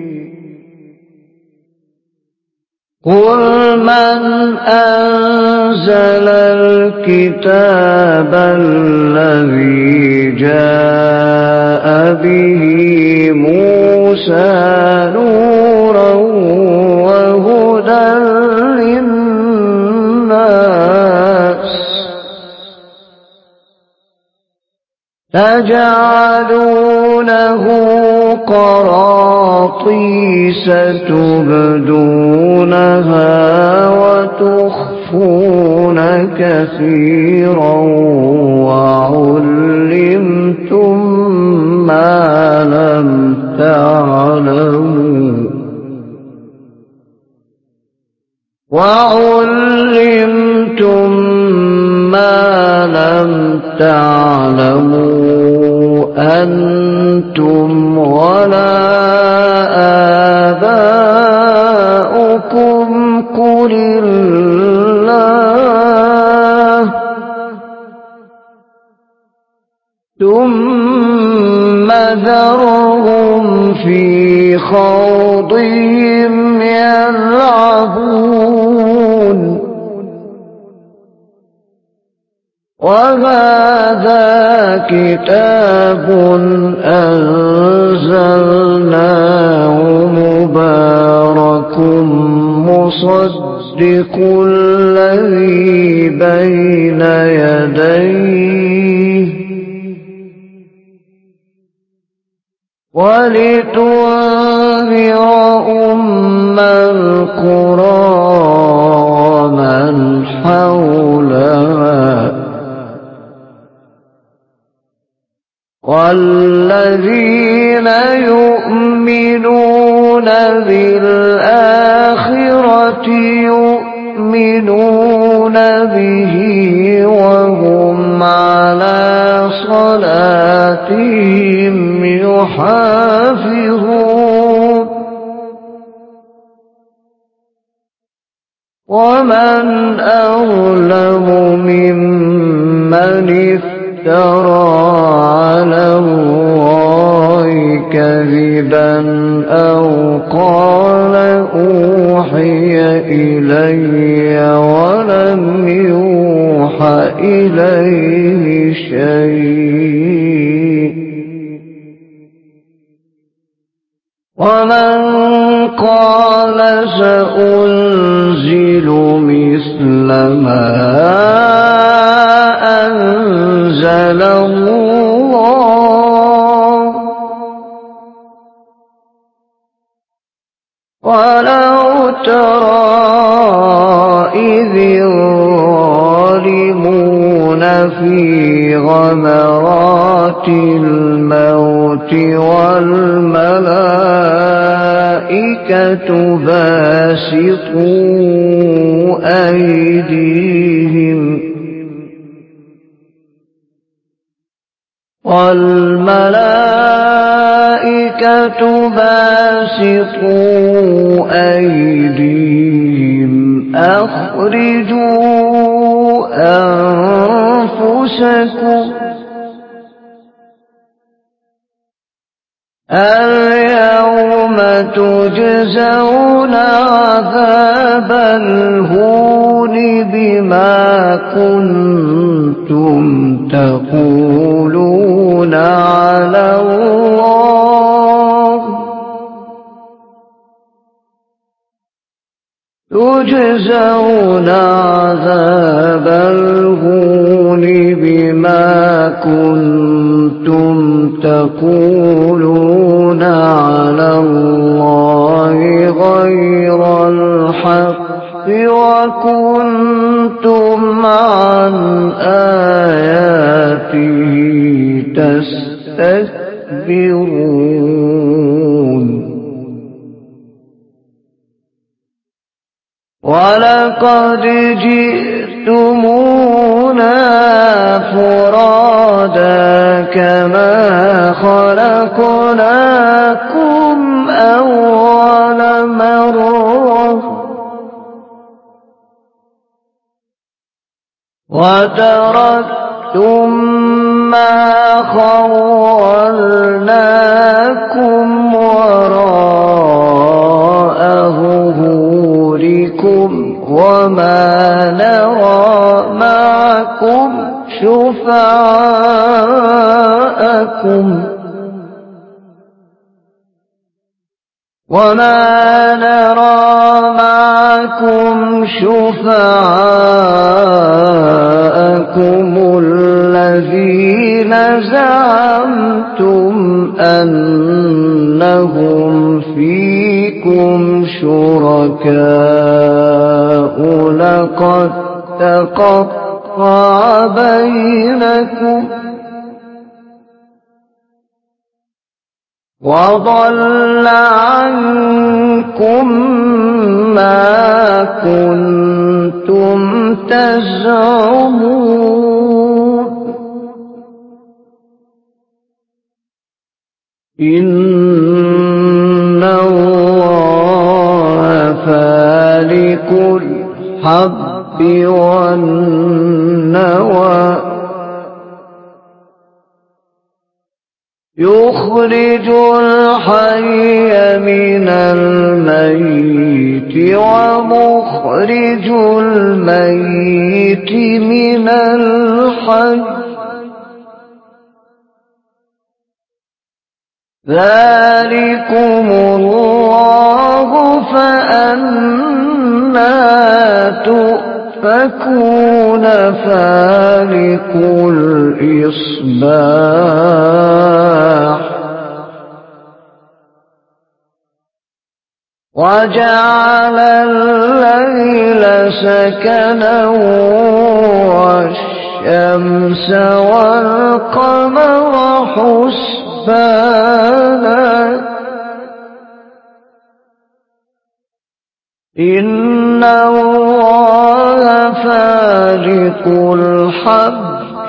قل من أنزل الكتاب الذي جاء به موسى نورا وهدى للناس تجعلونه قراطيس تبدونها وتخفون كثيرا وعلمتم ما لم تعلموا أنتم ولا آباؤكم قل الله ثم ذرهم في خوضهم يلعبون وهذا كتاب أنزلناه مبارك مصدق الذي بين يديه ولتنذر أم القرى ومن حولها والذين يؤمنون بالآخرة يؤمنون به وهم على صلاتهم يحافظون ومن أظلم ممن افترى على الله كذبا أو قال أوحي إلي ولم يوحى إليه شيء ومن قال سأنزل مثل ما أنزل الله ولو ترى إذ الظالمون في غمرات الموت والملائكة باسطوا أيديهم أخرجوا أنفسكم اليوم تجزون عذاب الهون بما كنتم تقولون على الله تجزون عذاب الهون بما كنتم تقولون على الله غير الحق وكنتم عن آياته تستكبرون ولقد جئتمونا فرادا كما خلقناكم أول مرة وتركتم ما خولناكم وراء ظهوركم وما نرى معكم شفعاءكم الذين زعمتم أنهم فيكم شركاء لقد تقطع بينكم وضل عنكم ما كنتم تزعمون إن الله فالق الحب والنوى يخرج الحي من الميت ومخرج الميت من الحي ذلكم الله فأنى تؤفكون فالق الإصباح وجعل الليل سكنا والشمس والقمر حسبانا إن الله فالق الحب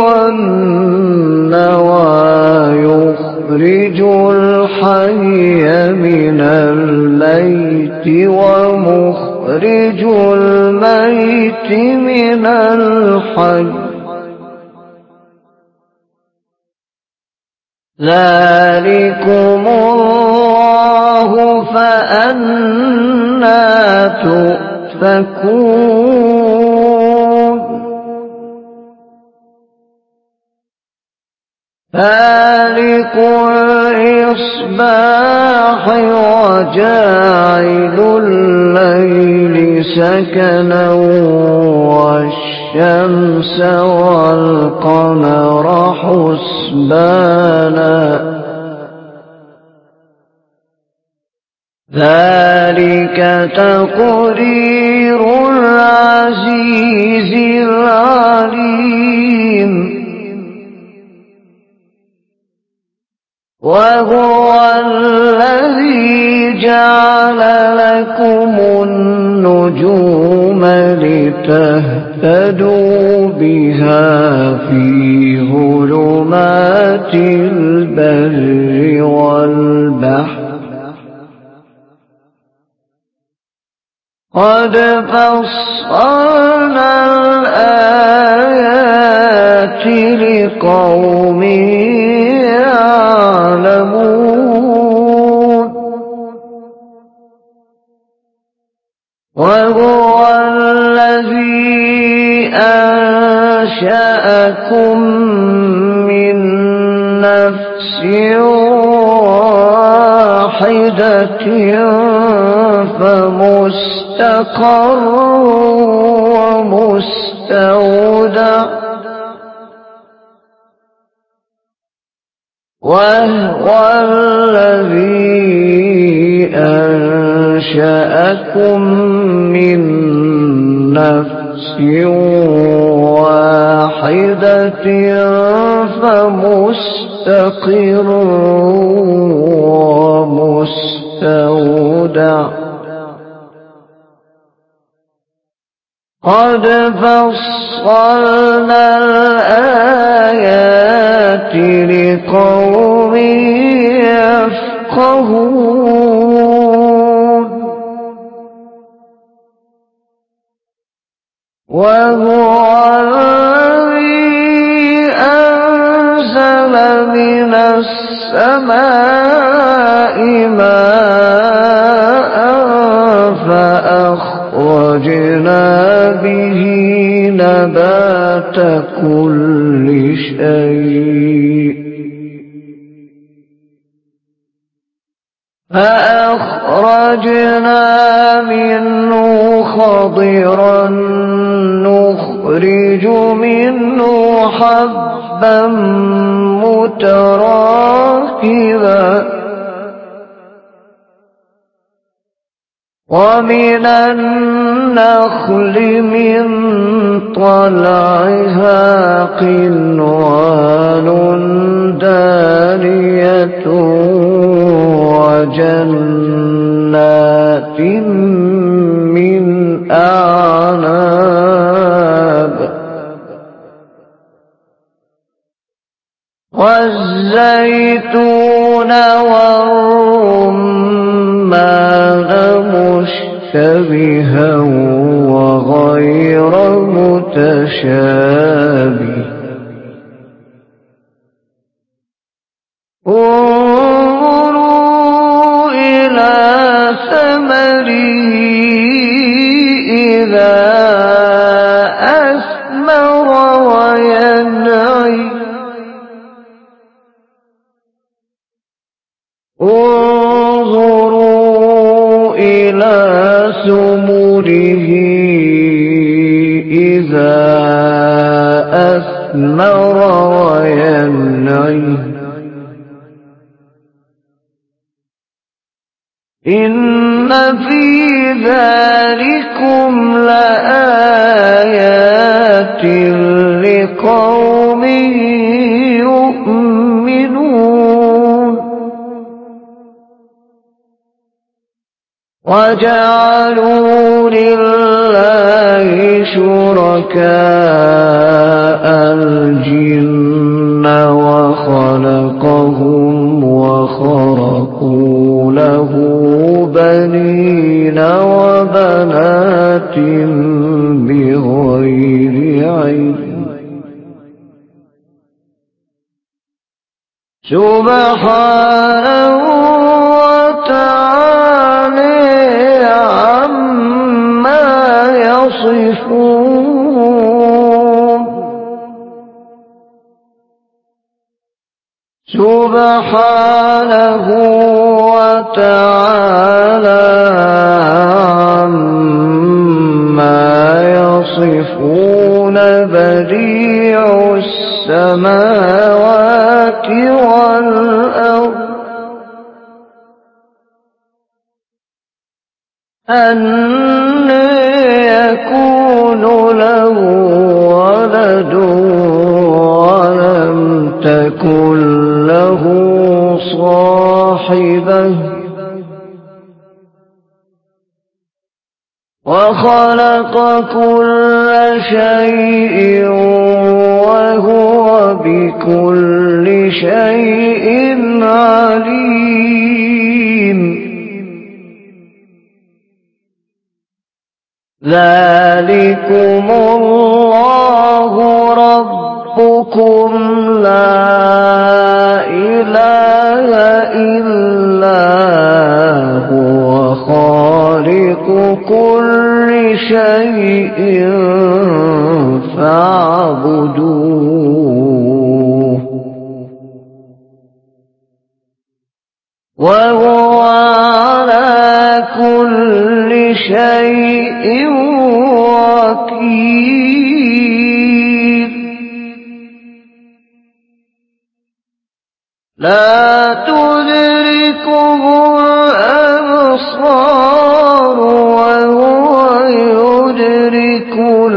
والنوى يخرج الحي من الميت ومخرج الميت من الحي ذلكم الله فأنى تؤفكون فالق الإصباح وجاعل الليل سكنا والشمس والقمر حسبانا ذلك تقدير العزيز العليم وهو الذي جعل لكم النجوم لتهتدوا بها في ظلمات البر والبحر قد فصلنا الآيات لقوم يعلمون وهو الذي أنشأكم من نفس واحدة فمستقر ومستودع وهو الذي أنشأكم من نفس واحدة فمستقر ومستودع قد فصلنا الآيات لقوم يفقهون وهو الذي أنزل من السماء ماء فأخرجنا به نبات كل شيء فأخرجنا منه خضرا نخرج منه حبا متراكبا ومن النخل من طلعها قنوان دانية وجنات من أعناب والزيتون والرمان مشتبها وغير متشابه ثمره إذا أثمر وينعي انظروا إلى ثمره إذا أثمر وينعي إن في ذلكم لآيات لقوم يؤمنون وجعلوا لله شركاء الجن وخلقهم وخرقوا له بنين وبنات بغير علم سبحانه وتعالى عما يصفون سبحانه وتعالى عما يصفون بديع السماوات والأرض أنى يكون له ولد ولم تكن له صاحبة وخلق كل شيء وهو بكل شيء عليم ذلكم الله ربكم لا إله إلا هو خالق كل شيء فاعبدوه وهو على كل شيء وكيل لا تدركه الأبصار وهو يدرك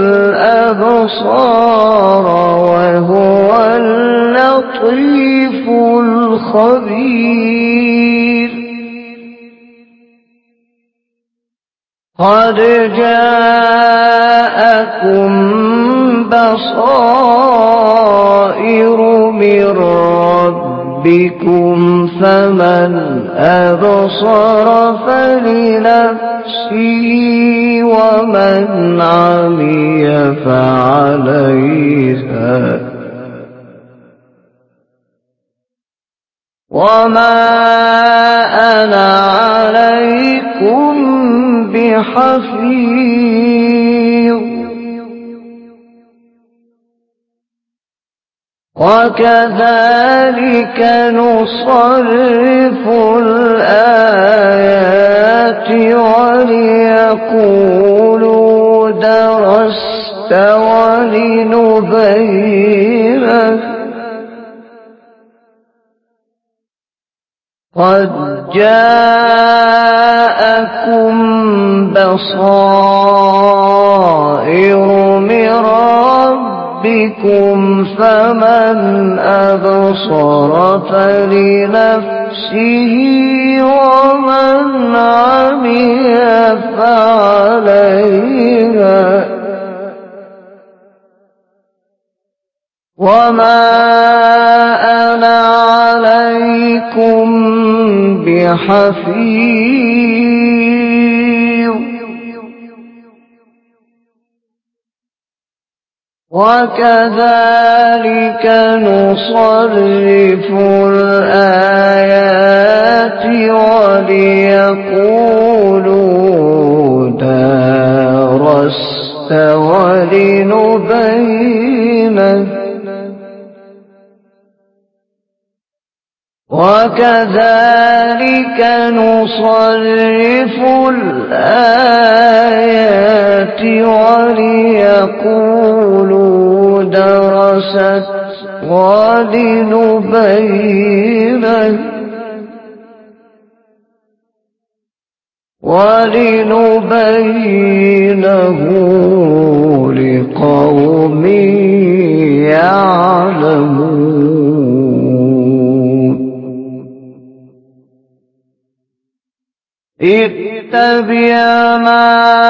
الأبصار وهو اللطيف الخبير قد جاءكم بصائر من ربكم فمن أبصر فلنفسه ومن عمي فعليها وما أنا عليكم بحفيظ وكذلك نصرف الآيات وليقولوا درست ولنبينه قد جاءكم بصائر من ربكم فمن أبصر فلنفسه ومن عمي فعليها وما أنا عليكم بحفيظ وكذلك نصرف الآيات وليقولوا درست ولنبينه وكذلك نصرف الآيات وليقولوا درست ولنبينه لقوم يعلمون اتبع ما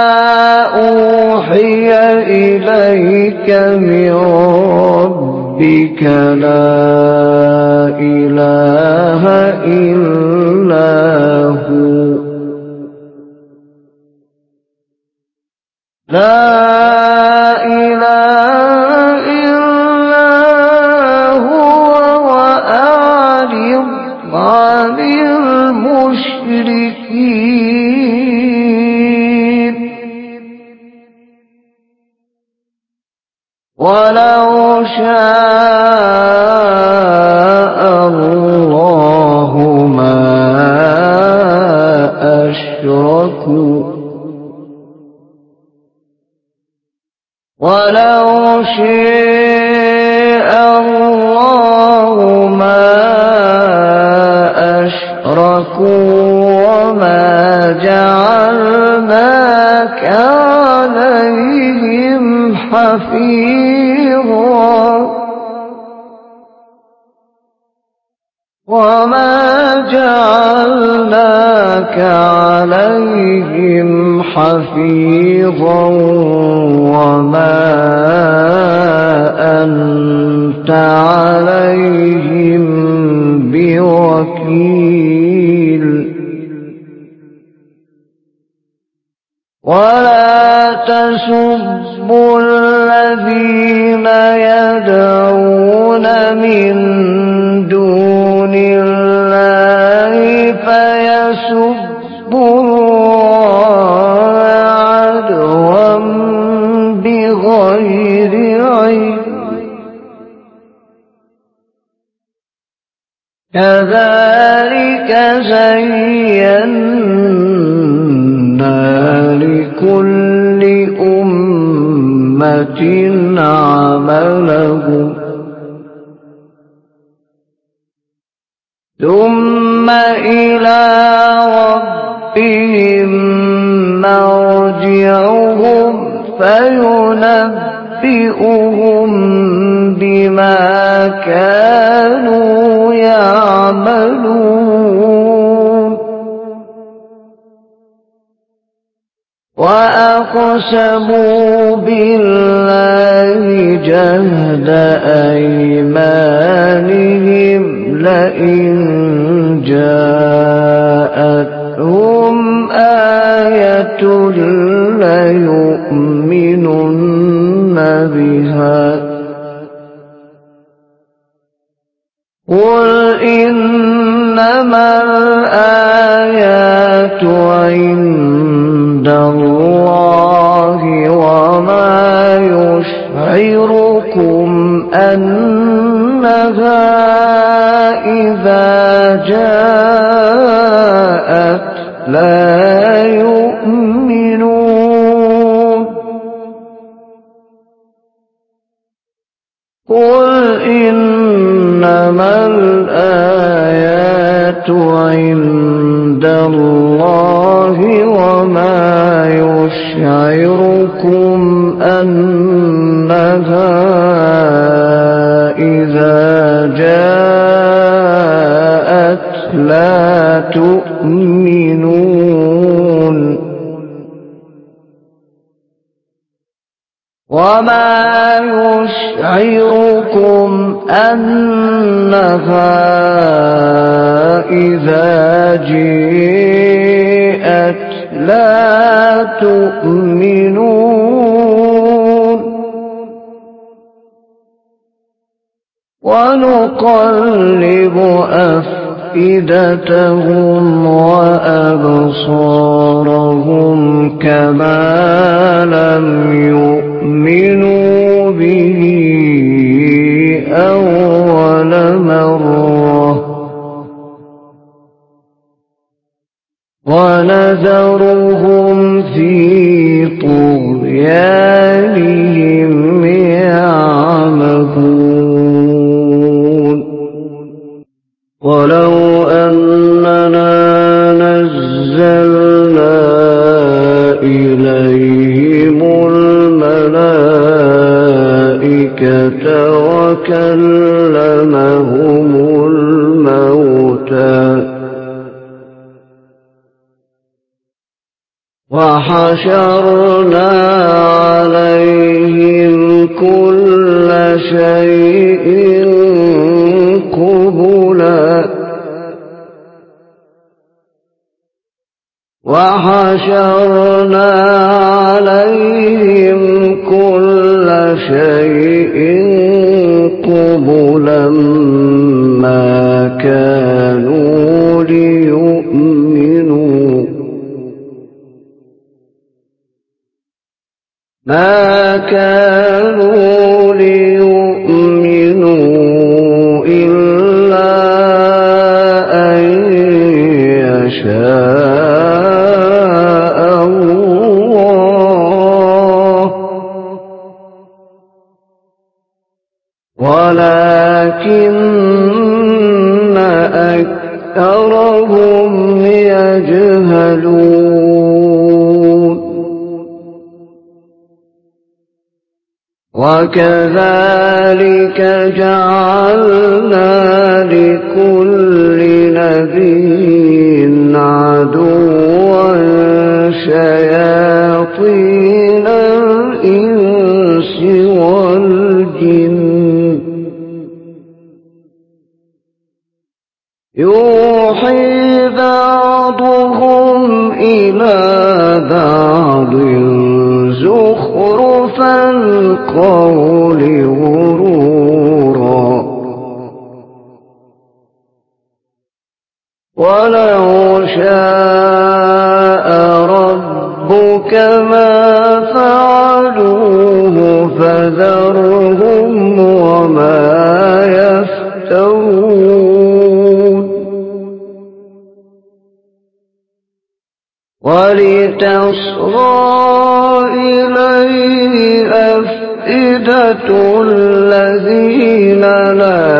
أوحي إليك من ربك لا إله إلا هو لا إله إلا هو وأعرض عن المشركين ولو شاء الله ما أشركوا ولو شاء الله ما أشركوا وما جعلناك عليهم حفيظا وما جعلناك عليهم حفيظا وما أنت عليهم بوكيل ولا تسبوا الذين يدعون من دون الله فيسبوا الله عدوا بغير علم كذلك زينا لكل أمة عملهم ثم إلى ربهم مرجعهم فينبئهم بما كانوا يعملون وأقسموا بالله جهد أيمانهم لئن جاءتهم آية ليؤمنن بها قل إنما الآيات عند الله وما يشعركم أنها إذا جاءت لا يؤمنون قل إنما الآيات عند الله وما يشعركم أنها إذا جاءت لا تؤمنون وما يشعركم أنها إذا جاءت لا تؤمنون ونقلب أفئدتهم وأبصارهم كما لم يؤمنوا به أول مرة ونذرهم في طغيانهم يعمهون ولو أننا نزلنا إليهم الملائكة وكلمهم الموتى وحشرنا عليهم كل شيء قبلا وحشرنا عليهم كل شيء قبلا ما كانوا ليؤمنوا إلا أن يشاء الله ولكن أكثرهم يجهلون وكذلك جعلنا لكل نبي عدوا شياطين الإنس والجن يوحي بعضهم إلى بعض زخرف القول غرورا ولو شاء ربك ما فعلوه فذرهم وما يفترون ولتصغى إليه أفئدة الذين لا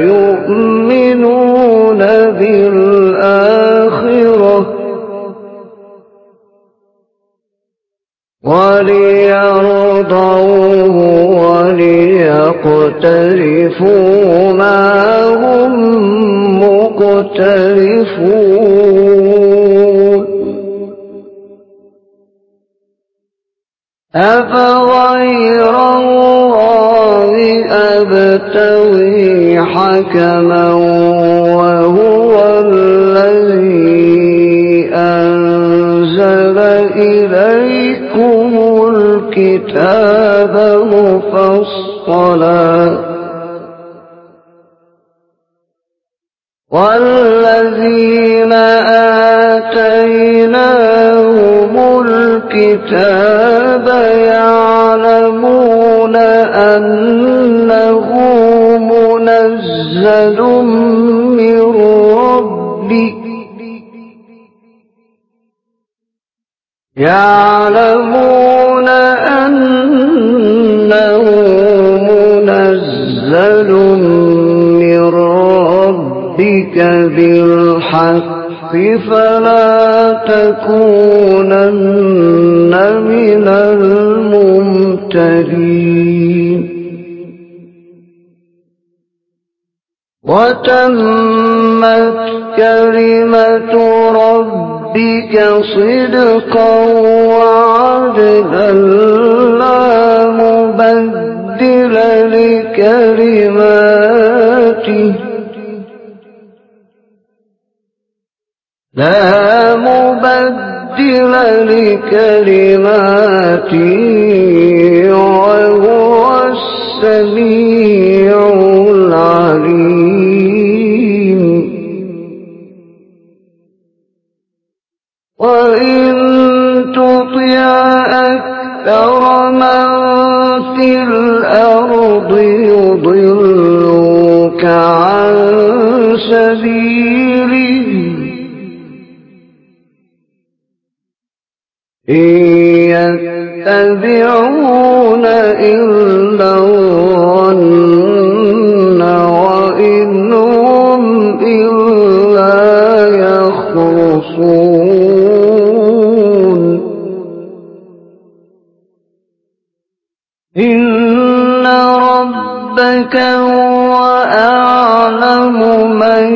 يؤمنون بالآخرة وليرضوه وليقترفوا ما هم مقترفون أفغير الله أبتغي حكما وهو الذي أنزل إليكم الكتاب مفصلا والذين آتيناهم الكتاب يعلمون أنه منزل من ربك يعلمون أنه منزل من ربك بالحق فلا تكونن من الممترين وتمت كلمة ربك صدقا وعدلا لا مبدل لكلماته لا مبدل لكلماته وهو السميع العليم أكثر من في الأرض يضلوك عن سبيله إن يتبعون إلا الظن وإن هم إلا يخرصون إن ربك هو أعلم من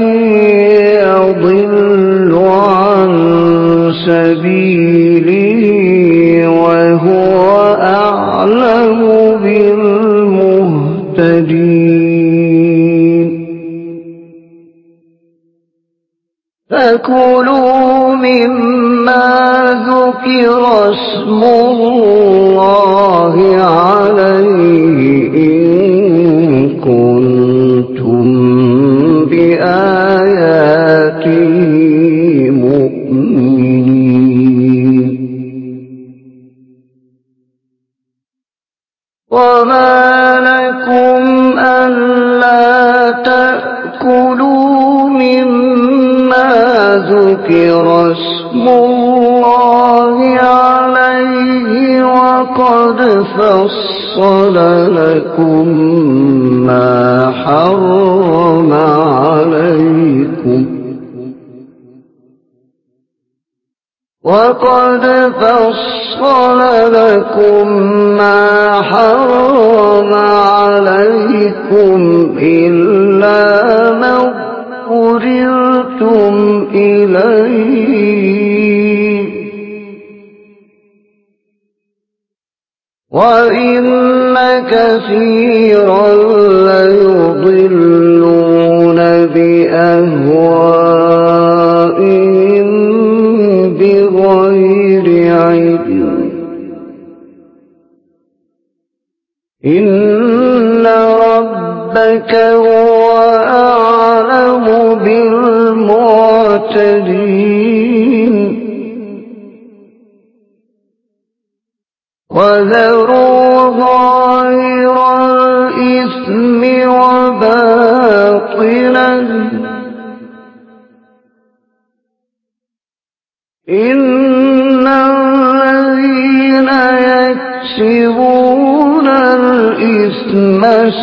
يضل عن سبيله وهو أعلم بالمهتدين فكلوا مما ذكر اسم الله عليه إن كنتم بآياته مؤمنين وما لكم ألا تأكلوا مما ذكر اسم الله عليه وقد فصل لكم ما حرم عليكم إلا ما اضطررتم إليه وإن كثيرا ليضلون بأهوائهم بغير علم إن ربك هو أعلم بالمعتدين وذروا ظاهر الإثم وباطنه إن الذين يكسبون الإثم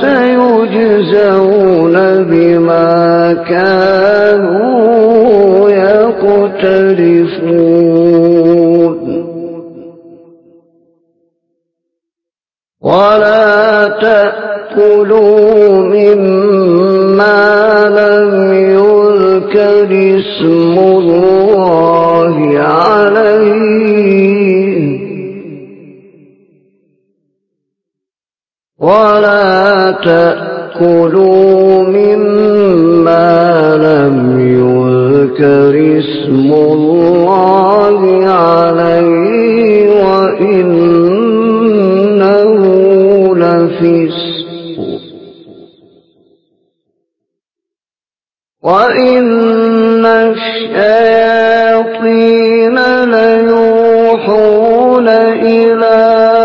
سيجزون بما كانوا يقترفون ولا تأكلوا مما لم يذكر اسم الله عليه ولا تأكلوا مما لم يذكر اسم الله عليه وإنه لفسق وإن الشياطين ليوحون إلى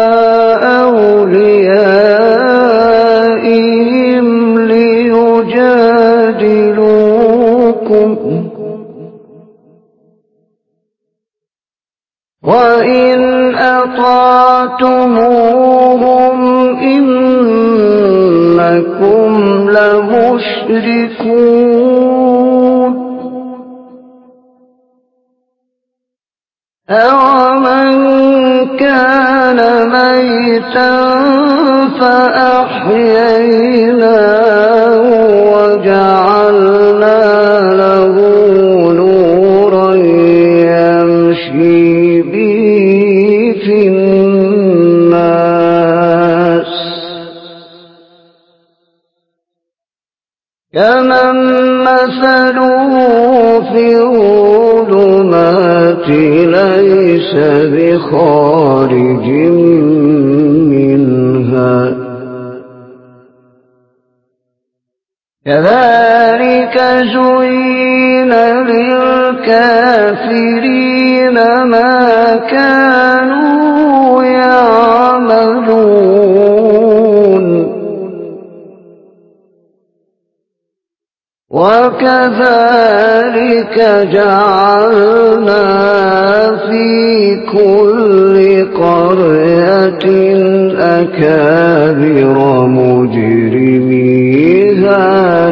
أوليائهم ليجادلوكم وإن أطعتموهم إنكم لمشركون أَوَمَنْ كَانَ مَيْتًا فَأَحْيَيْنَاهُ وَجَعَلْنَا لَهُ نُورًا يَمْشِي بِهِ فِي النَّاسِ كَمَنْ مَثَلُهُ فِي الظُّلُمَاتِ ليس بخارج منها كذلك زين للكافرين ما كانوا يعملون وكذلك جعلنا في كل قرية أكابر مجرميها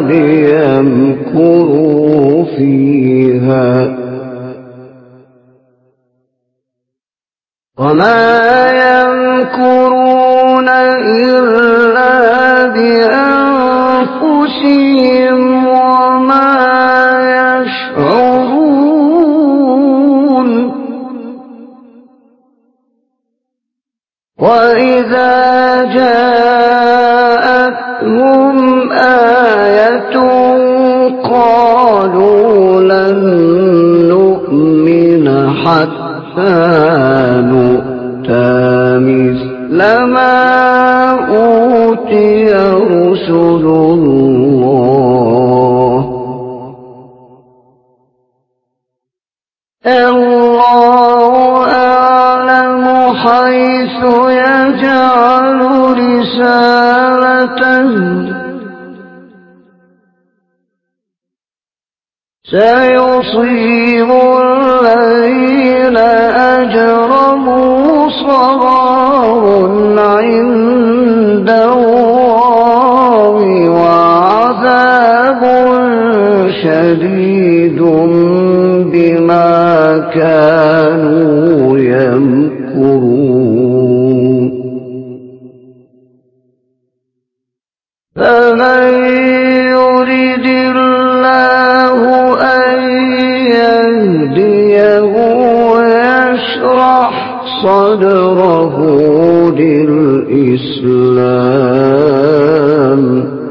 ليمكروا فيها وما يمكرون إلا بأنفسهم وما يشعرون وإذا جاءتهم آية قالوا لن نؤمن حتى نؤتى مثل ما أوتي رسل الله أعلم حيث يجعل رسالته سيصيب الذين أجرموا صغار عند الله وعذاب شديد بما كانوا يمكرون فمن يرد الله أن يهديه يشرح صدره للإسلام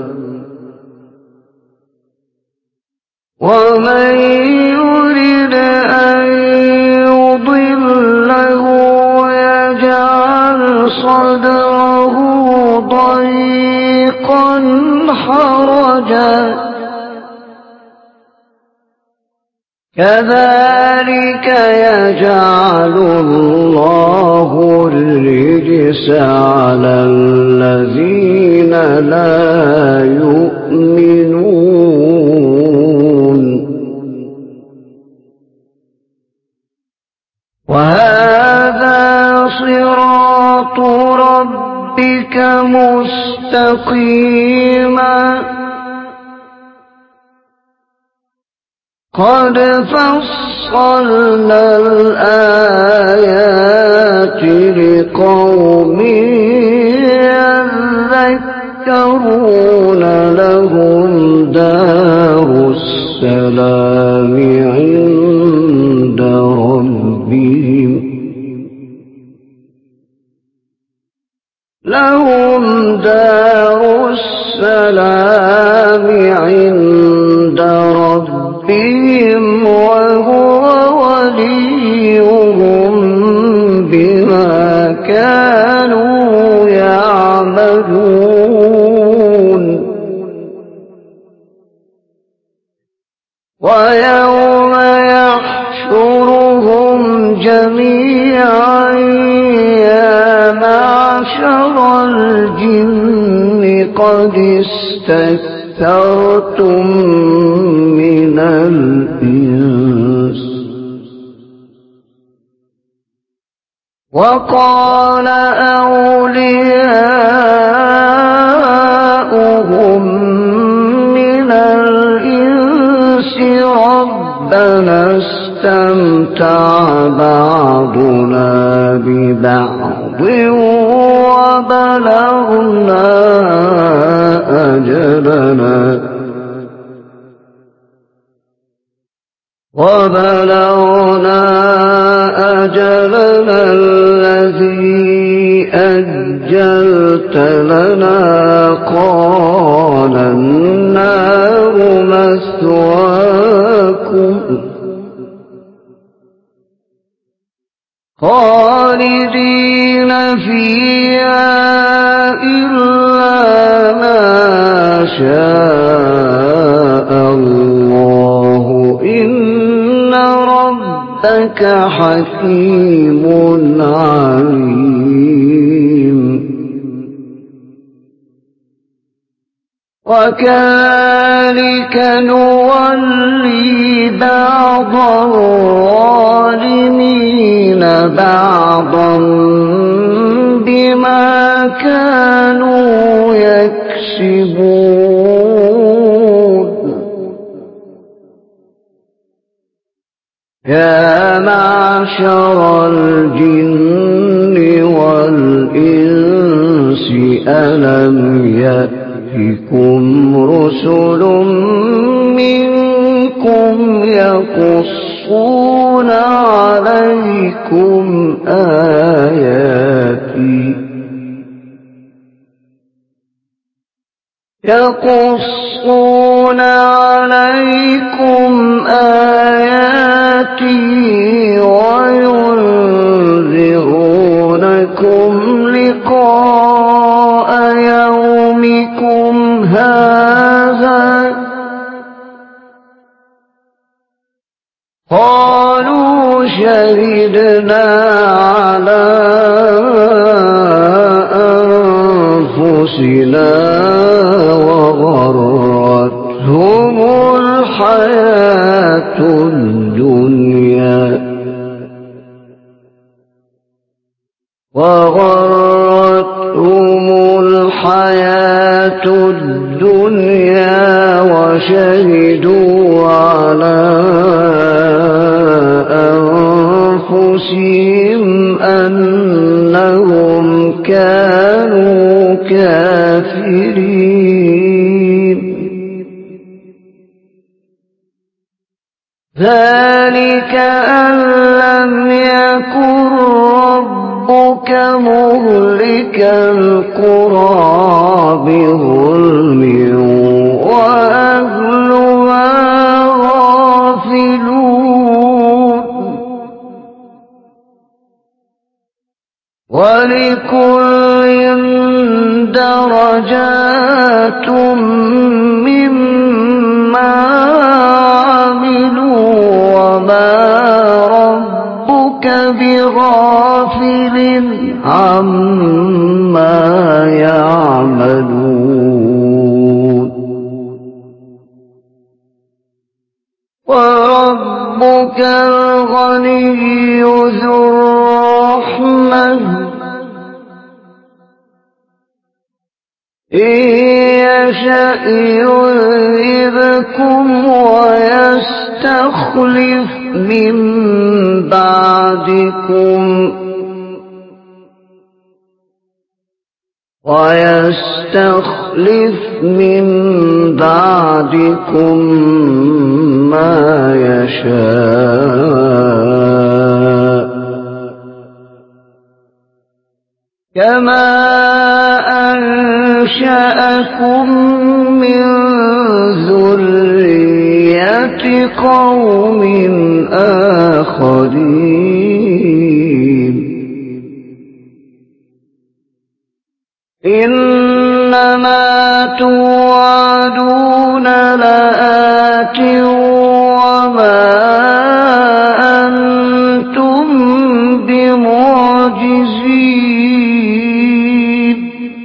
ومن يرد أن يضله يجعل صدره ضيقا حرجا كذلك يجعل الله الرجس على الذين لا يؤمنون وهذا صراط ربك مستقيما قد فصلنا الآيات لقوم يذكرون لهم دار السلام عند ربهم لهم دار السلام عند ربهم وهو وليهم بما كانوا يعملون ويوم يحشرهم جميعا يا معشر الجن قد استكثرتم من الإنس وقال أولياؤهم من الإنس ربنا استمتع بعضنا ببعض وبلغنا أجلنا الذي أجلت لنا قال النار مثواكم خالدين فيها إلا ما شاء الله إن ربك حكيم عليم وكذلك نولي بعض الظالمين بعضا بما كانوا يكسبون يا معشر الجن والإنس ألم يأتكم رسل منكم يقصون عليكم آياتي وينذرونكم لقاء يومكم هذا قالوا شهدنا على أنفسنا وغرتهم الحياة الدنيا وشهدوا على أنفسهم أنهم كانوا كافرين ذلك أن لم يكن ربك مهلك القرى بظلم وأهلها غافلون ولكل درجات مما عملوا وما ربك بغافل عما يعملون وربك الغني ذو الرحمة إن يشأ يذهبكم ويستخلف من بعدكم ما يشاء كما أنشأكم من ذرية قوم آخرين إنما توعدون لآت وما أنتم بمعجزين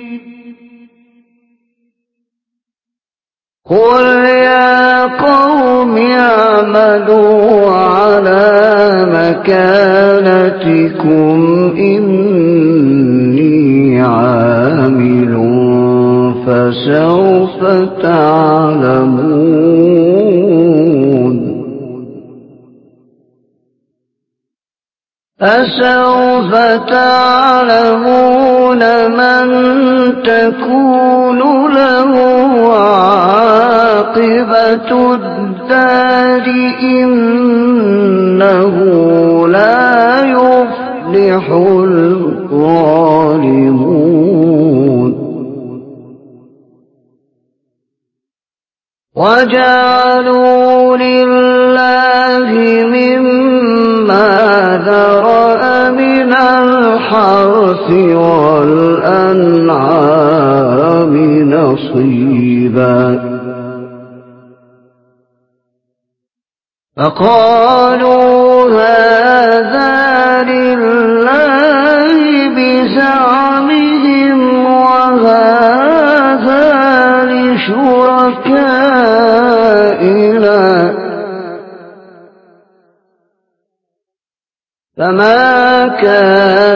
قل يا قوم اعملوا على مكانتكم إني عامل فسوف تعلمون من تكون له عاقبة الدار إنه لا يفلح الظالمون وجعلوا لله مما ذرأ من الحرث والأنعام نصيبا فقالوا هذا لله بزعمهم وهذا لشركائهم شركائنا فما كان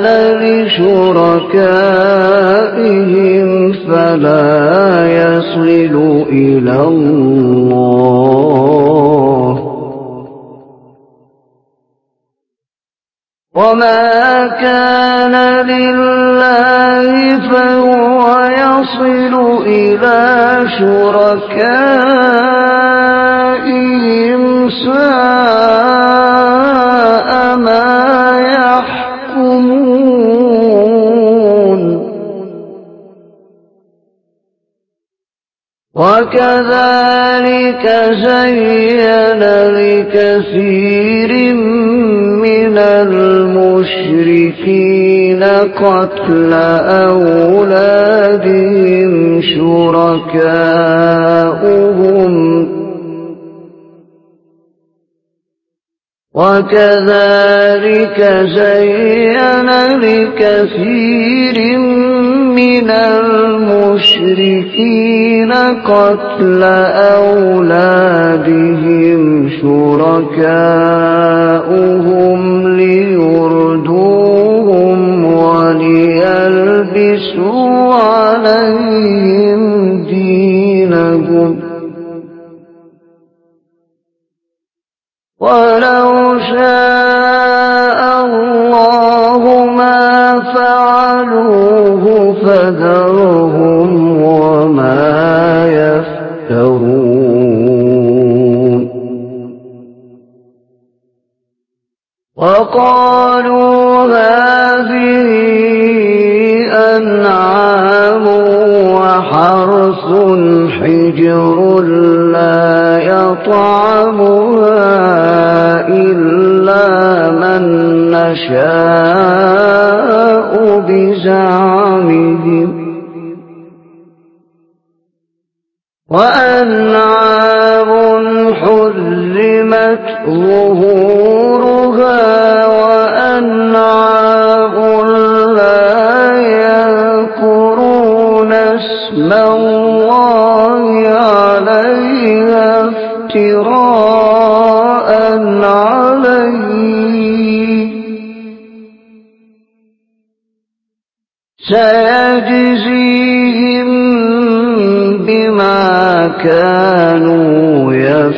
لشركائهم فلا يصل إلى الله وما كان لله فهو يصل إلى شركائهم ساء ما يحكمون وكذلك زين لكثير من المشركين قتل أولادهم شركاؤهم وكذلك زين لكثير من المشركين قتل أولادهم شركاؤهم ليردوهم وليلبسوا عليهم دينهم ولو شاء الله ما فعلوه فذرهم وما يفترون وقالوا هذه أنعام وحرث حجر لا يطعمها إلا من نشاء بزعمهم وأنعام حرمت ظهورها وأنعام لا يذكرون اسم الله عليها افتراء عليه سيجزيهم بما كانوا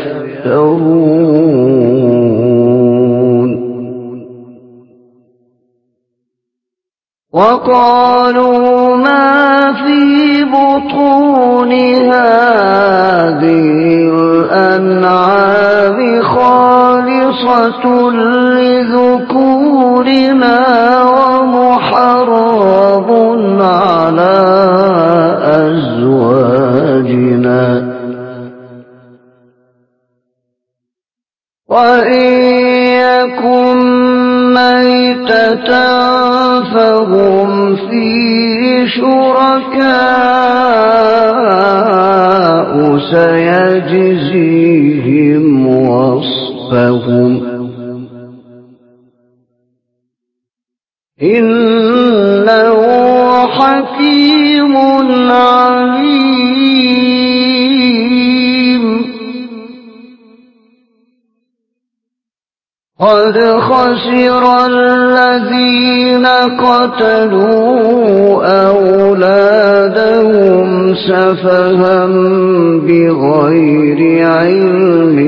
يفترون وقالوا ما في بطون هذه الأنعام خالصة لذكورنا ومحرم على أزواجنا وإن يكن ميتة فهم فيه شركاء سيجزيهم وصفهم إنه حكيم عليم قد خسر الذين قتلوا أولادهم سفها بغير علم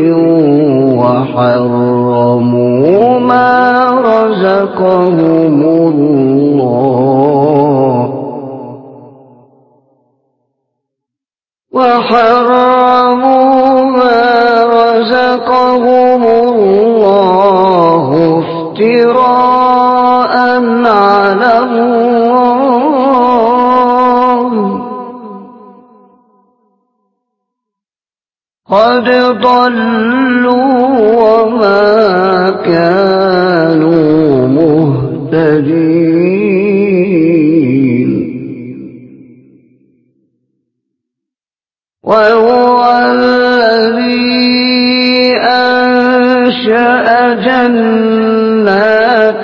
وحرموا ما رزقهم الله افتراء على الله قد ضلوا وما كانوا مهتدين وهو الذي أنشأ جنات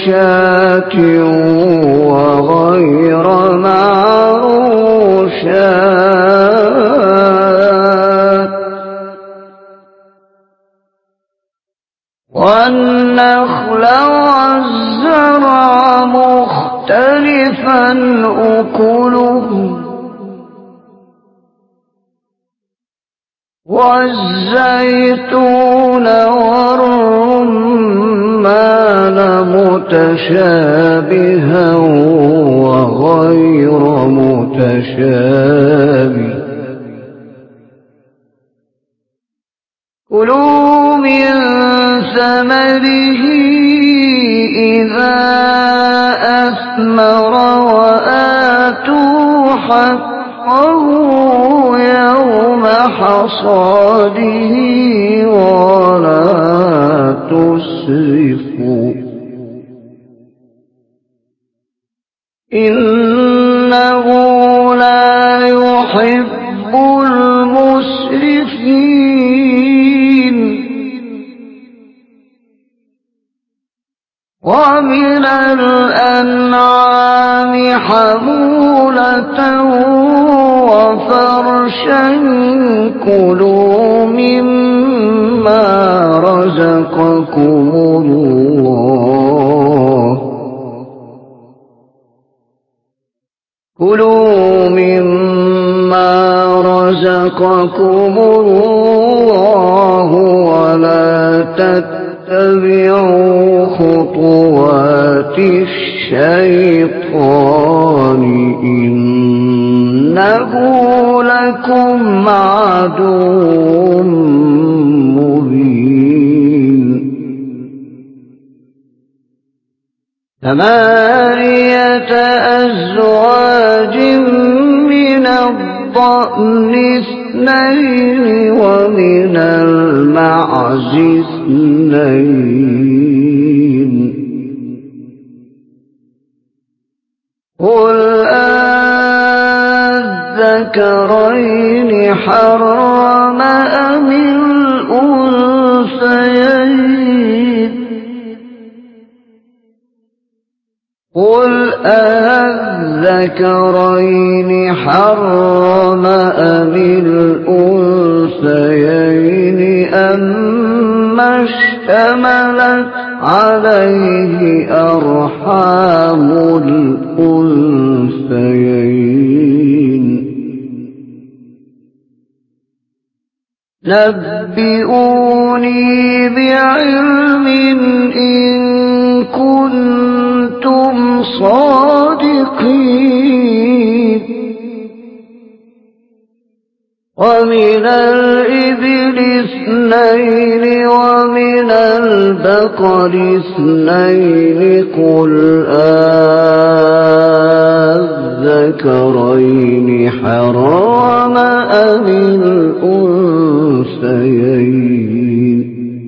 معروشات وغير معروشات كُلُوا وَالزَّيْتُونَ وَالرُّمَّانَ مُتَشَابِهًا وَغَيْرَ مُتَشَابِهٍ ۚ كُلُوا مِن ثَمَرِهِ إِذَا أَثْمَرَ وَآتُوا حَقَّهُ يَوْمَ حَصَادِهِ وَلَا تُسْرِفُوا إِنَّهُ لَا يُحِبُّ الْمُسْرِفِينَ. وَمِنَ الْأَنْعَامِ حَمُولَةً وَفَرْشًا ۚ كُلُوا مِمَّا رَزَقَكُمُ اللَّهُ وَلَا تَتَّبِعُوا خُطُوَاتِ الشَّيْطَانِ ۚ إِنَّهُ لَكُمْ عَدُوٌّ مُّبِينٌ. 8 أزواج من الضأن 2 ومن المعز 2 قُلْ أَذَّكَرَيْنِ حَرَّمَ أَمِ الْأُنثَيَيْنِ قُلْ أَذَّكَرَيْنِ حَرَّمَ أَمِ الْأُنثَيَيْنِ أَمَّا اشْتَمَلَتْ عَلَيْهِ أَرْحَامُ الْأُنثَيَيْنِ نَبِّئُونِي بِعِلْمٍ إِن كُنتُمْ صَادِقِينَ. وَمِنَ الْإِبِلِ 2 وَمِنَ الْبَقَرِ 2 قُلْ أَذَّكَرَيْنِ حَرَّمَ أَمِ الْأُنثَيَيْنِ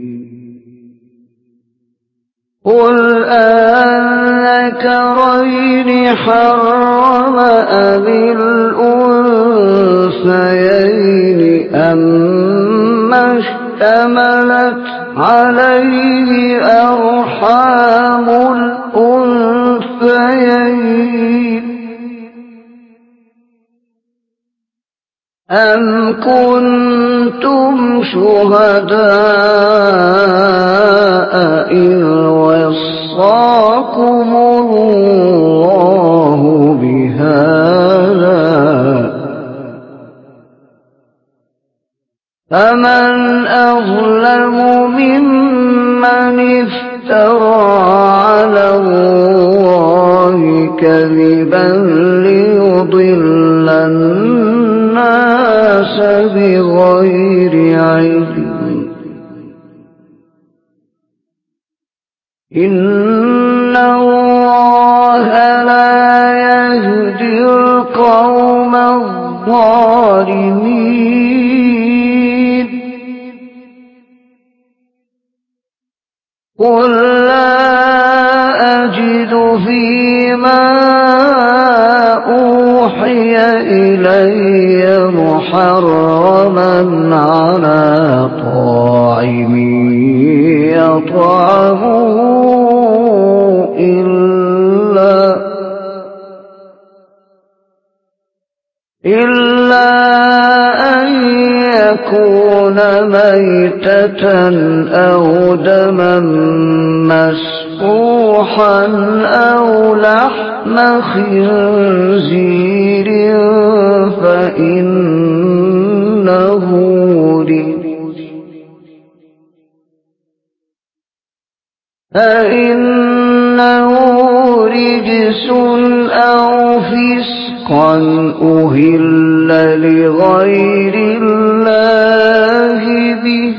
قُلْ أَذَّكَرَيْنِ حَرَّمَ أَمِ الْأُنثَيَيْنِ أَمَّا اشْتَمَلَتْ عَلَيْهِ أَرْحَامُ الْأُنثَيَيْنِ أَمْ كُنتُمْ شُهَدَاءَ إِذْ وَصَّاكُمُ اللَّهُ بِهَٰذَا ۚ فَمَنْ أَظْلَمُ مِمَّنِ افْتَرَىٰ عَلَى اللَّهِ كَذِبًا لِّيُضِلَّ النَّاسَ بِغَيْرِ عِلْمٍ ۗ إِنَّ اللَّهَ لَا يَهْدِي الْقَوْمَ الظَّالِمِينَ. قُل لَّا أَجِدُ فِيمَا أُوحِيَ إِلَيَّ مُحَرَّمًا عَلَىٰ طَاعِمٍ يَطْعَمُهُ إِلَّا أَن يَكُونَ مَيْتَةً أَوْ دَمًا مَّسْفُوحًا أَوْ لَحْمَ لحم خنزير فإنه رجس أو فسقا أهل لغير الله به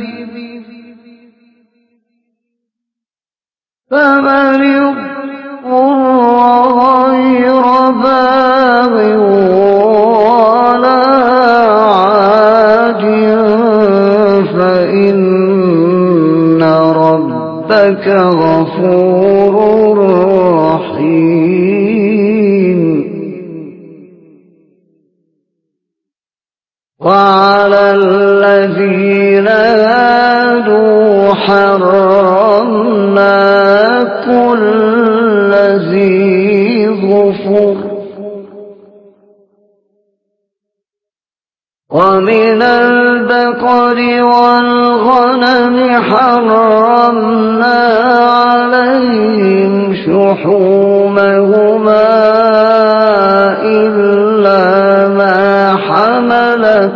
فمن اضطر غير باغ ولا عاد فإن ربك غفور رحيم. وعلى الذين هادوا حرمنا كل ذي ظفر ومن البقر والغنم حرمنا عليهم شحومهما إلا ما حملت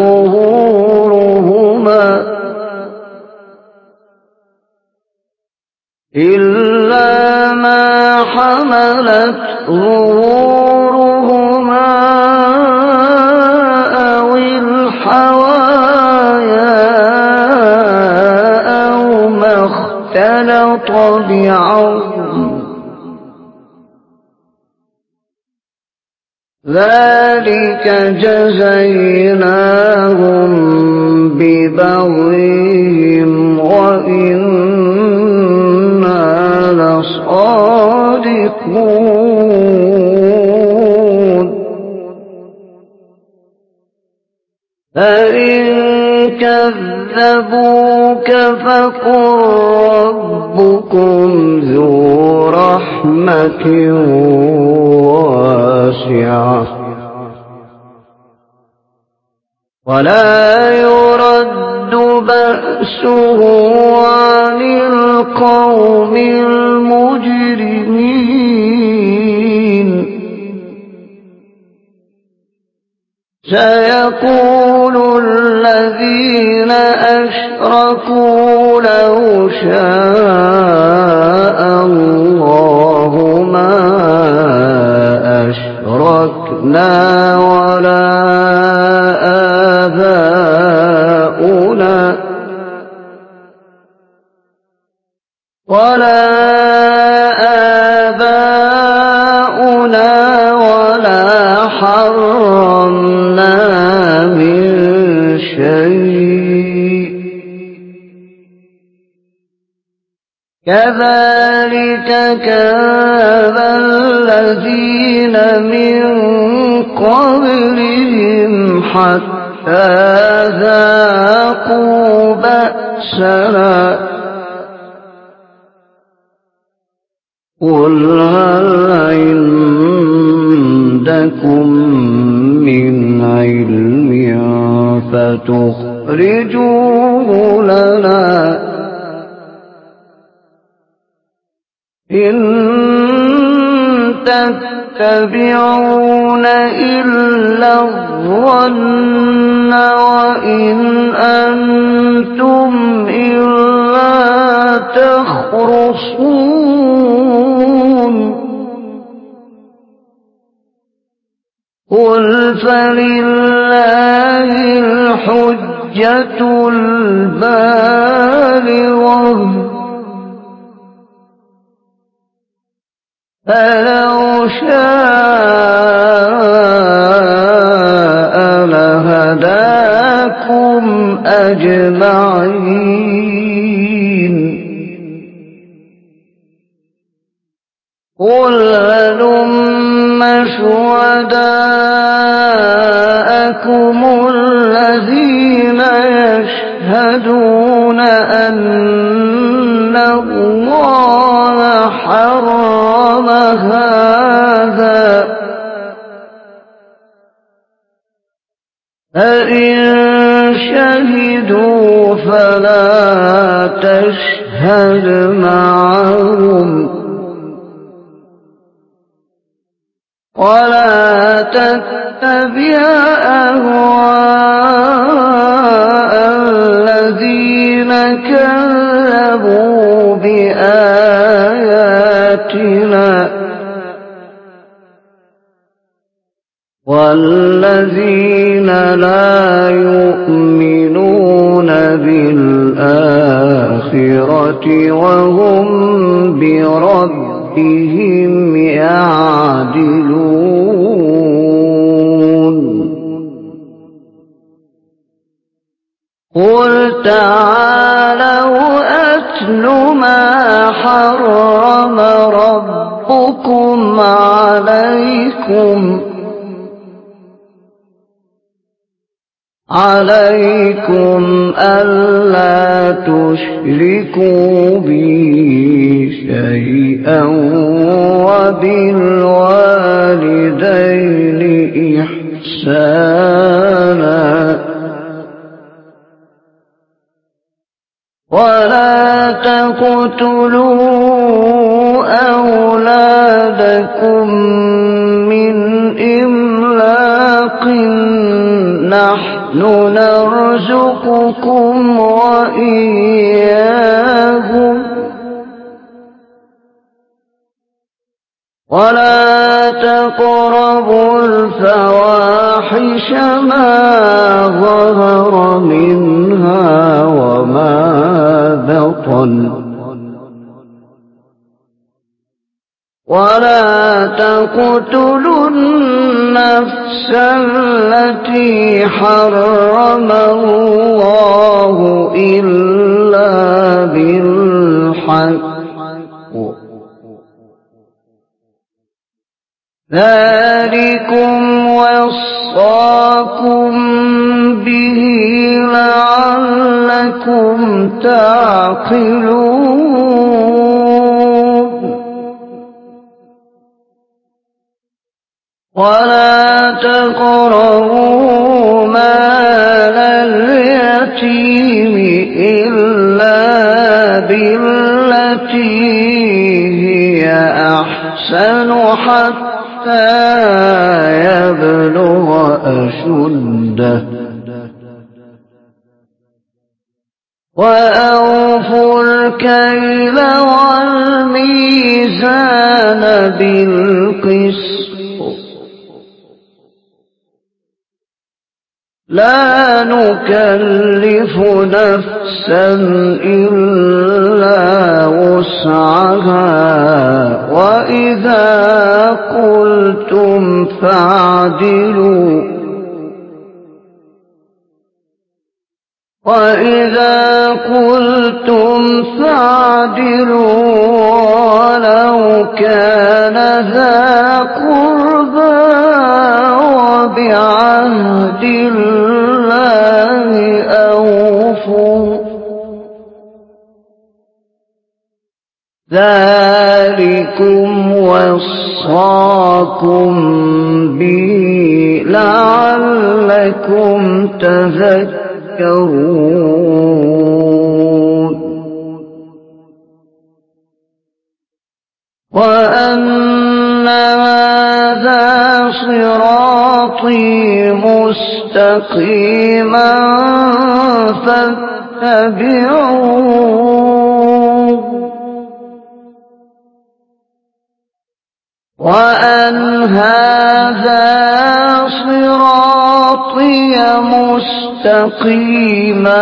ظهورهما أو الحوايا أو ما اختلط بعظم ذلك جزيناهم ببغيهم وإنا لصادقون. فإن كذبوك فقل ربكم ذو رحمة واسعة ولا يرد بأسه عن القوم المجرمين. سيقول الذين أشركوا لو شاء الله ما أشركنا ولا آباؤنا ولا حرمنا من شيء كذلك كذب الذين من قبلهم حتى ذاقوا بأسنا قل هل عندكم من علم فتخرجوه لنا إن تتبعون إلا الظن وإن أنتم إلا تخرصون قل فلله الحجة البالغة فلو شاء لهداكم أجمعين. قل هلم شهداءكم الذين يشهدون أن الله حرم هذا فإن شهدوا فلا تشهد معهم ولا تتبع أهواء الذين كذبوا بآياتنا والذين لا يؤمنون بالآخرة وهم بربهم يعدلون قل تعالوا أتل ما حرم ربكم عليكم ألا تشركوا بي شيئا وبالوالدين إحسانا ولا تقتلوا أولادكم من إملاق نحن نرزقكم وإياهم ولا تقربوا الفواحش ما ظهر منها وما بطن ولا تقتلوا النفس التي حرم الله إلا بالحق ذلكم وصاكم به لعلكم تعقلون ولا تقربوا مال اليتيم إلا بالتي هي أحسن حتى يبلغ أشده وأوفوا الكيل والميزان بالقسط لا نكلف نفسا إلا وسعها وإذا قلتم فاعدلوا ولو كان ذا قربى وبعهد الله أوفوا ذلكم وصاكم به لعلكم تذكرون وأن هذا صراطي مستقيما فاتبعوه وأن هذا صراطي مستقيما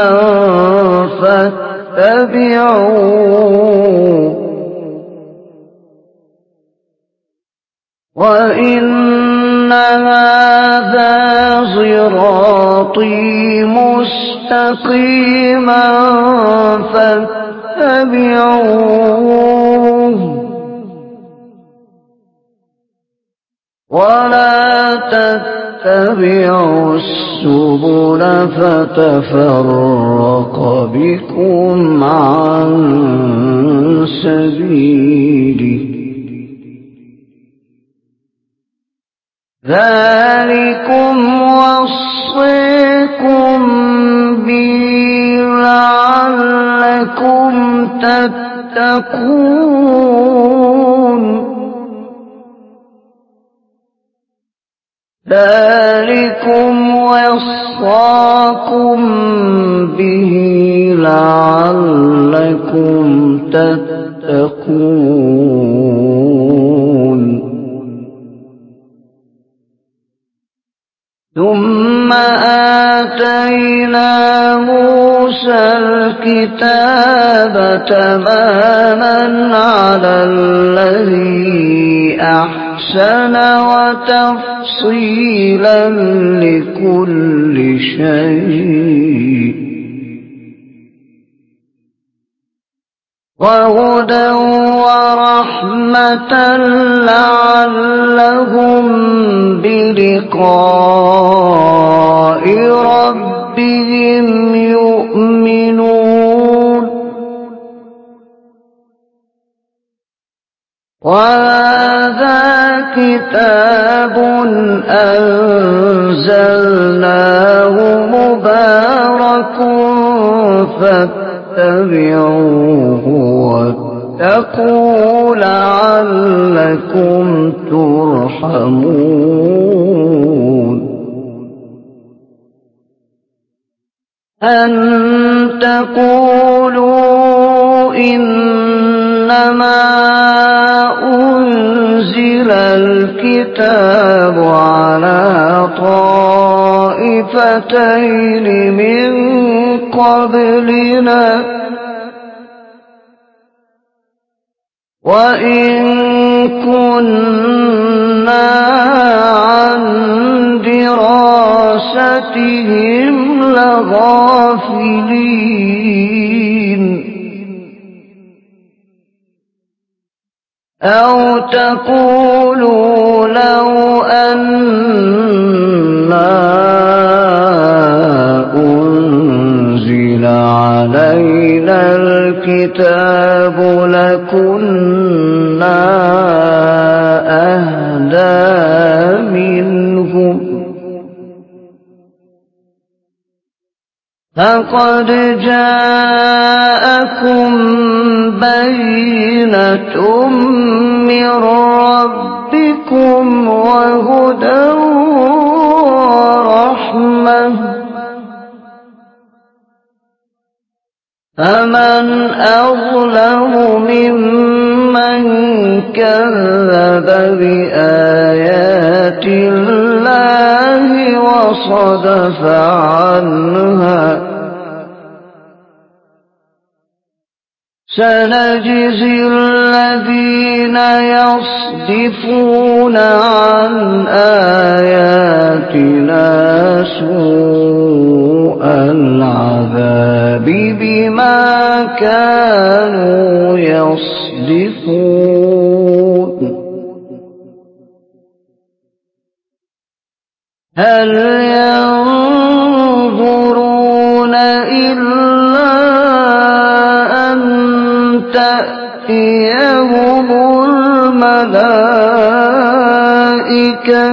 فاتبعوه وإن هذا صراطي مستقيما فاتبعوه ولا تتبعوا السبل فتفرق بكم عن سبيله ذلكم وصيكم به لعلكم تتقون ذلكم وصاكم به لعلكم تتقون. ثم آتينا موسى الكتاب تماما على الذي أحسن وتفصيلا لكل شيء وهدى ورحمة لعلهم بلقاء ربهم يؤمنون. وهذا كتاب أنزلناه مبارك فاتبعوه واتقوا لعلكم ترحمون. أن تقولوا إنما أنزل الكتاب على طائفتين من قبلنا وإن كنا عن دراستهم لغافلين. أو تقولوا لو أنا أنزل علينا الكتاب لكنا أهدى منهم. فقد جاءكم بينة من ربكم وهدى ورحمة فمن أظلم ممن كذب بآيات الله وصدف عنها. سنجزي الذين يصدفون عن آياتنا سوء العذاب بما كانوا يصدفون. هل ينظرون إلا أن تأتيهم الملائكة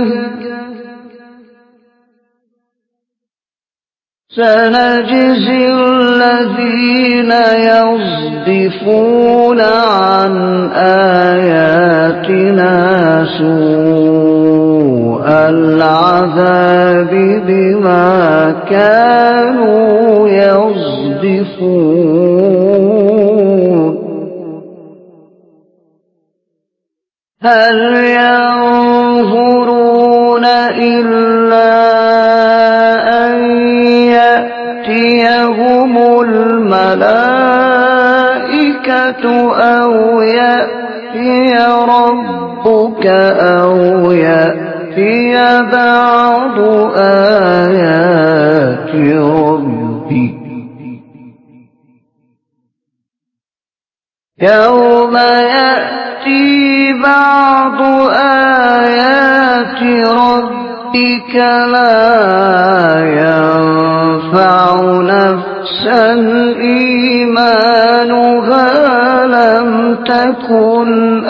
سنجزي الذين يصدفون عن آياتنا سوء العذاب بما كانوا يصدفون. هل ينظرون إلا أن يأتيهم الملائكة أو يأتي ربك أو يأتي بعض آيات ربك يوم يأتي بعض آيات ربك لا ينفع نفسا إيمانها لم تكن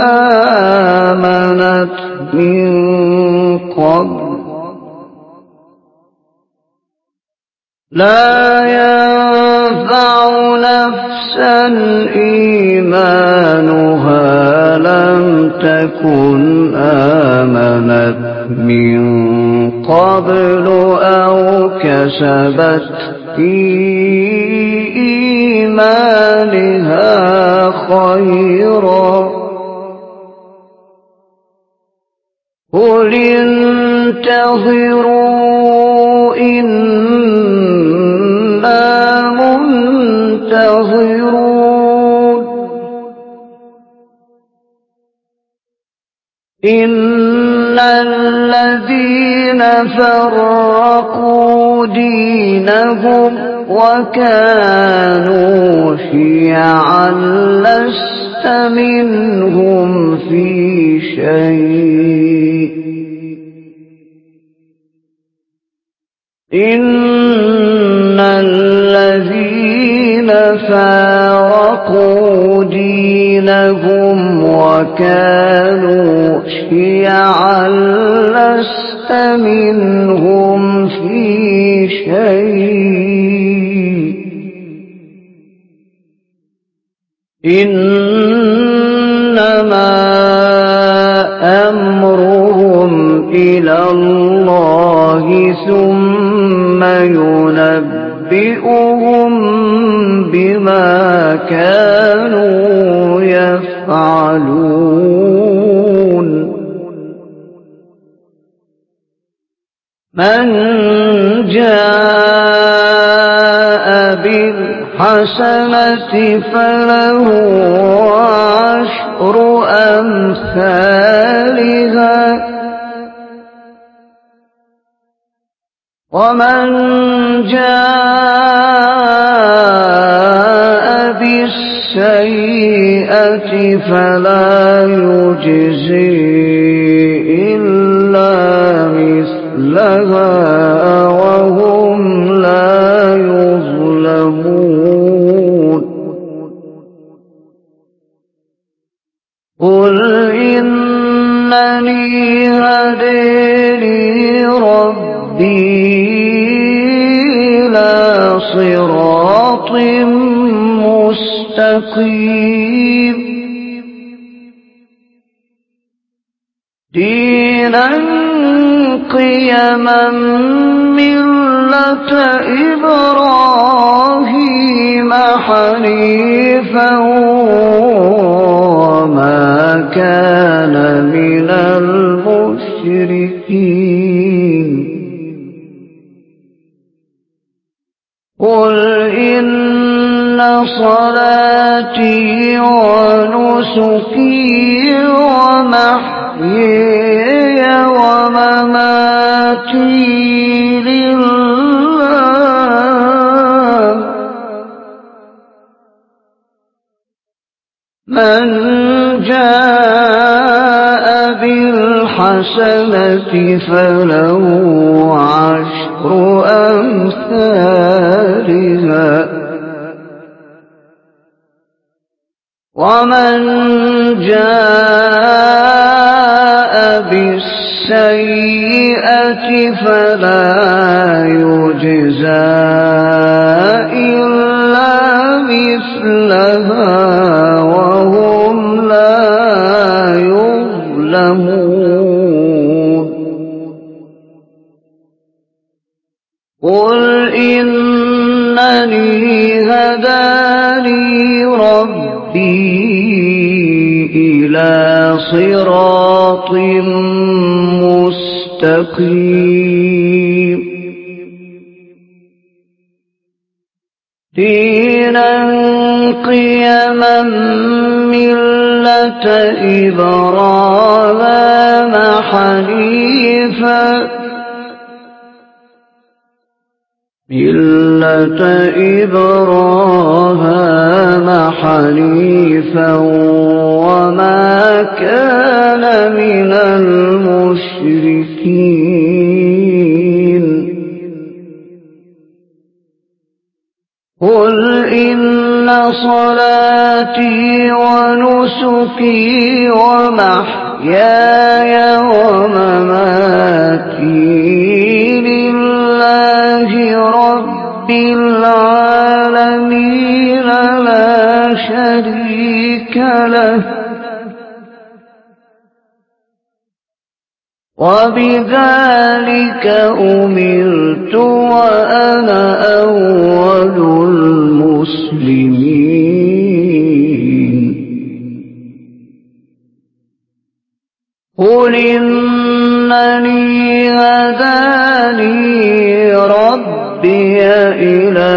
آمنت من قبل لا ينفع نفسا إيمانها لم تكن آمنت من قبل أو كسبت في إيمانها خيرا قل انتظروا إنا منتظرون إن الذين فرقوا دينهم وكانوا شيعا لست منهم في شيء إن الذين فارقوا دينهم وكانوا شيعا لست منهم في شيء إنما أمرهم إلى الله ثم ينبئهم بما كانوا يفعلون من جاء بالحسنة فله عشر أمثالها ومن جاء بالسيئة فلا يجزي إلا مثلها وهم لا يظلمون قل إنني هداني ربي إلى صراط مستقيم دينا قيما ملة إبراهيم حنيفا وما كان من المشركين قل إن صلاتي ونسكي ومحياي ومماتي لله من جاء بالحسنة فله عشر أمثالها ومن جاء بالسيئة فلا يجزى إلا مثلها وهم لا يظلمون قل إنني هداني ربي إلى صراط مستقيم دينا قيما ملة إبراهيم حنيفا وما كان من المشركين قل إن صلاتي ونسكي ومحياي ومماتي لله رب العالمين لا شريك له وبذلك أمرت وأنا أول المسلمين قل إنني هداني ربي إلى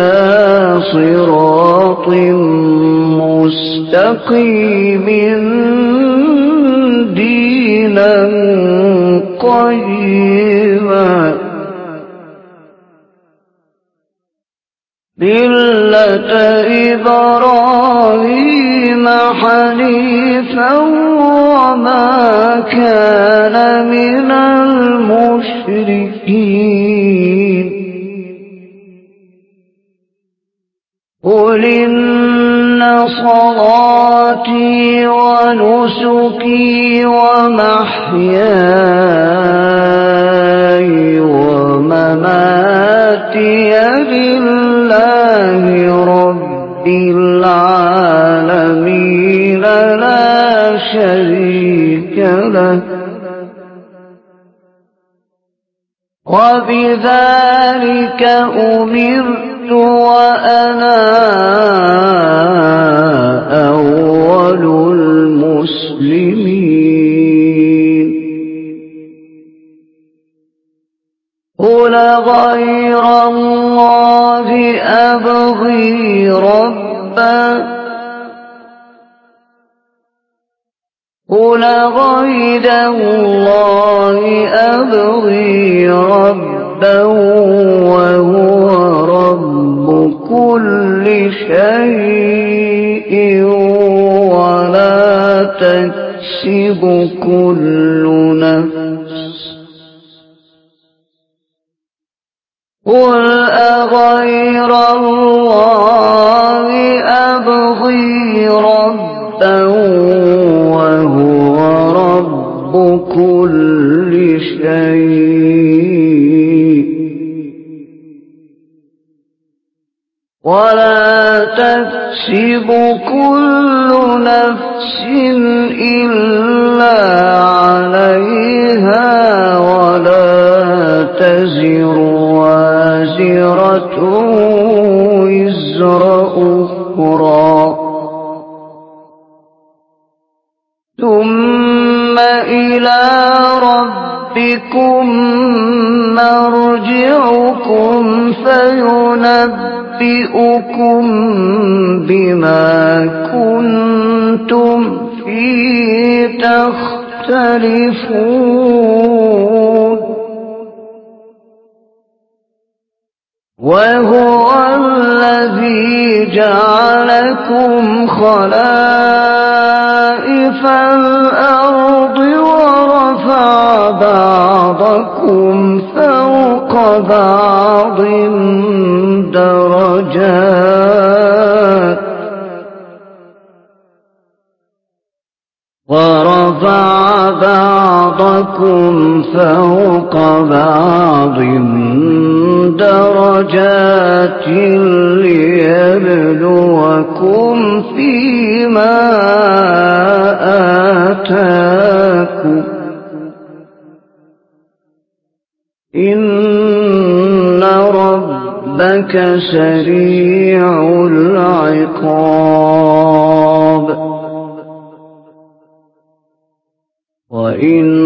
صراط مستقيم دينا قيما ملة إبراهيم حنيفا وما كان من المشركين قل إن صلاتي ونسكي ومحياي ومماتي لله رب العالمين لا شريك له وبذلك أمرت وأنا أول المسلمين قل غير الله أبغي ربا قل غير الله أبغي ربا وهو رب كل شيء ولا تكسب كل نفس قل أغير الله أبغي ربا وهو رب كل شيء ولا تكسب كل نفس إلا عليها ولا تزر وازرة وزر أخرى ثم إلى ربكم مرجعكم فينبئكم بما كنتم فيه تختلفون وهو الذي جعلكم خلائف الأرض ورفع بعضكم فوق بعض درجات ورفع بعضكم فوق بعض درجات ليبلوكم فيما آتاكم إن ربك سريع العقاب وإن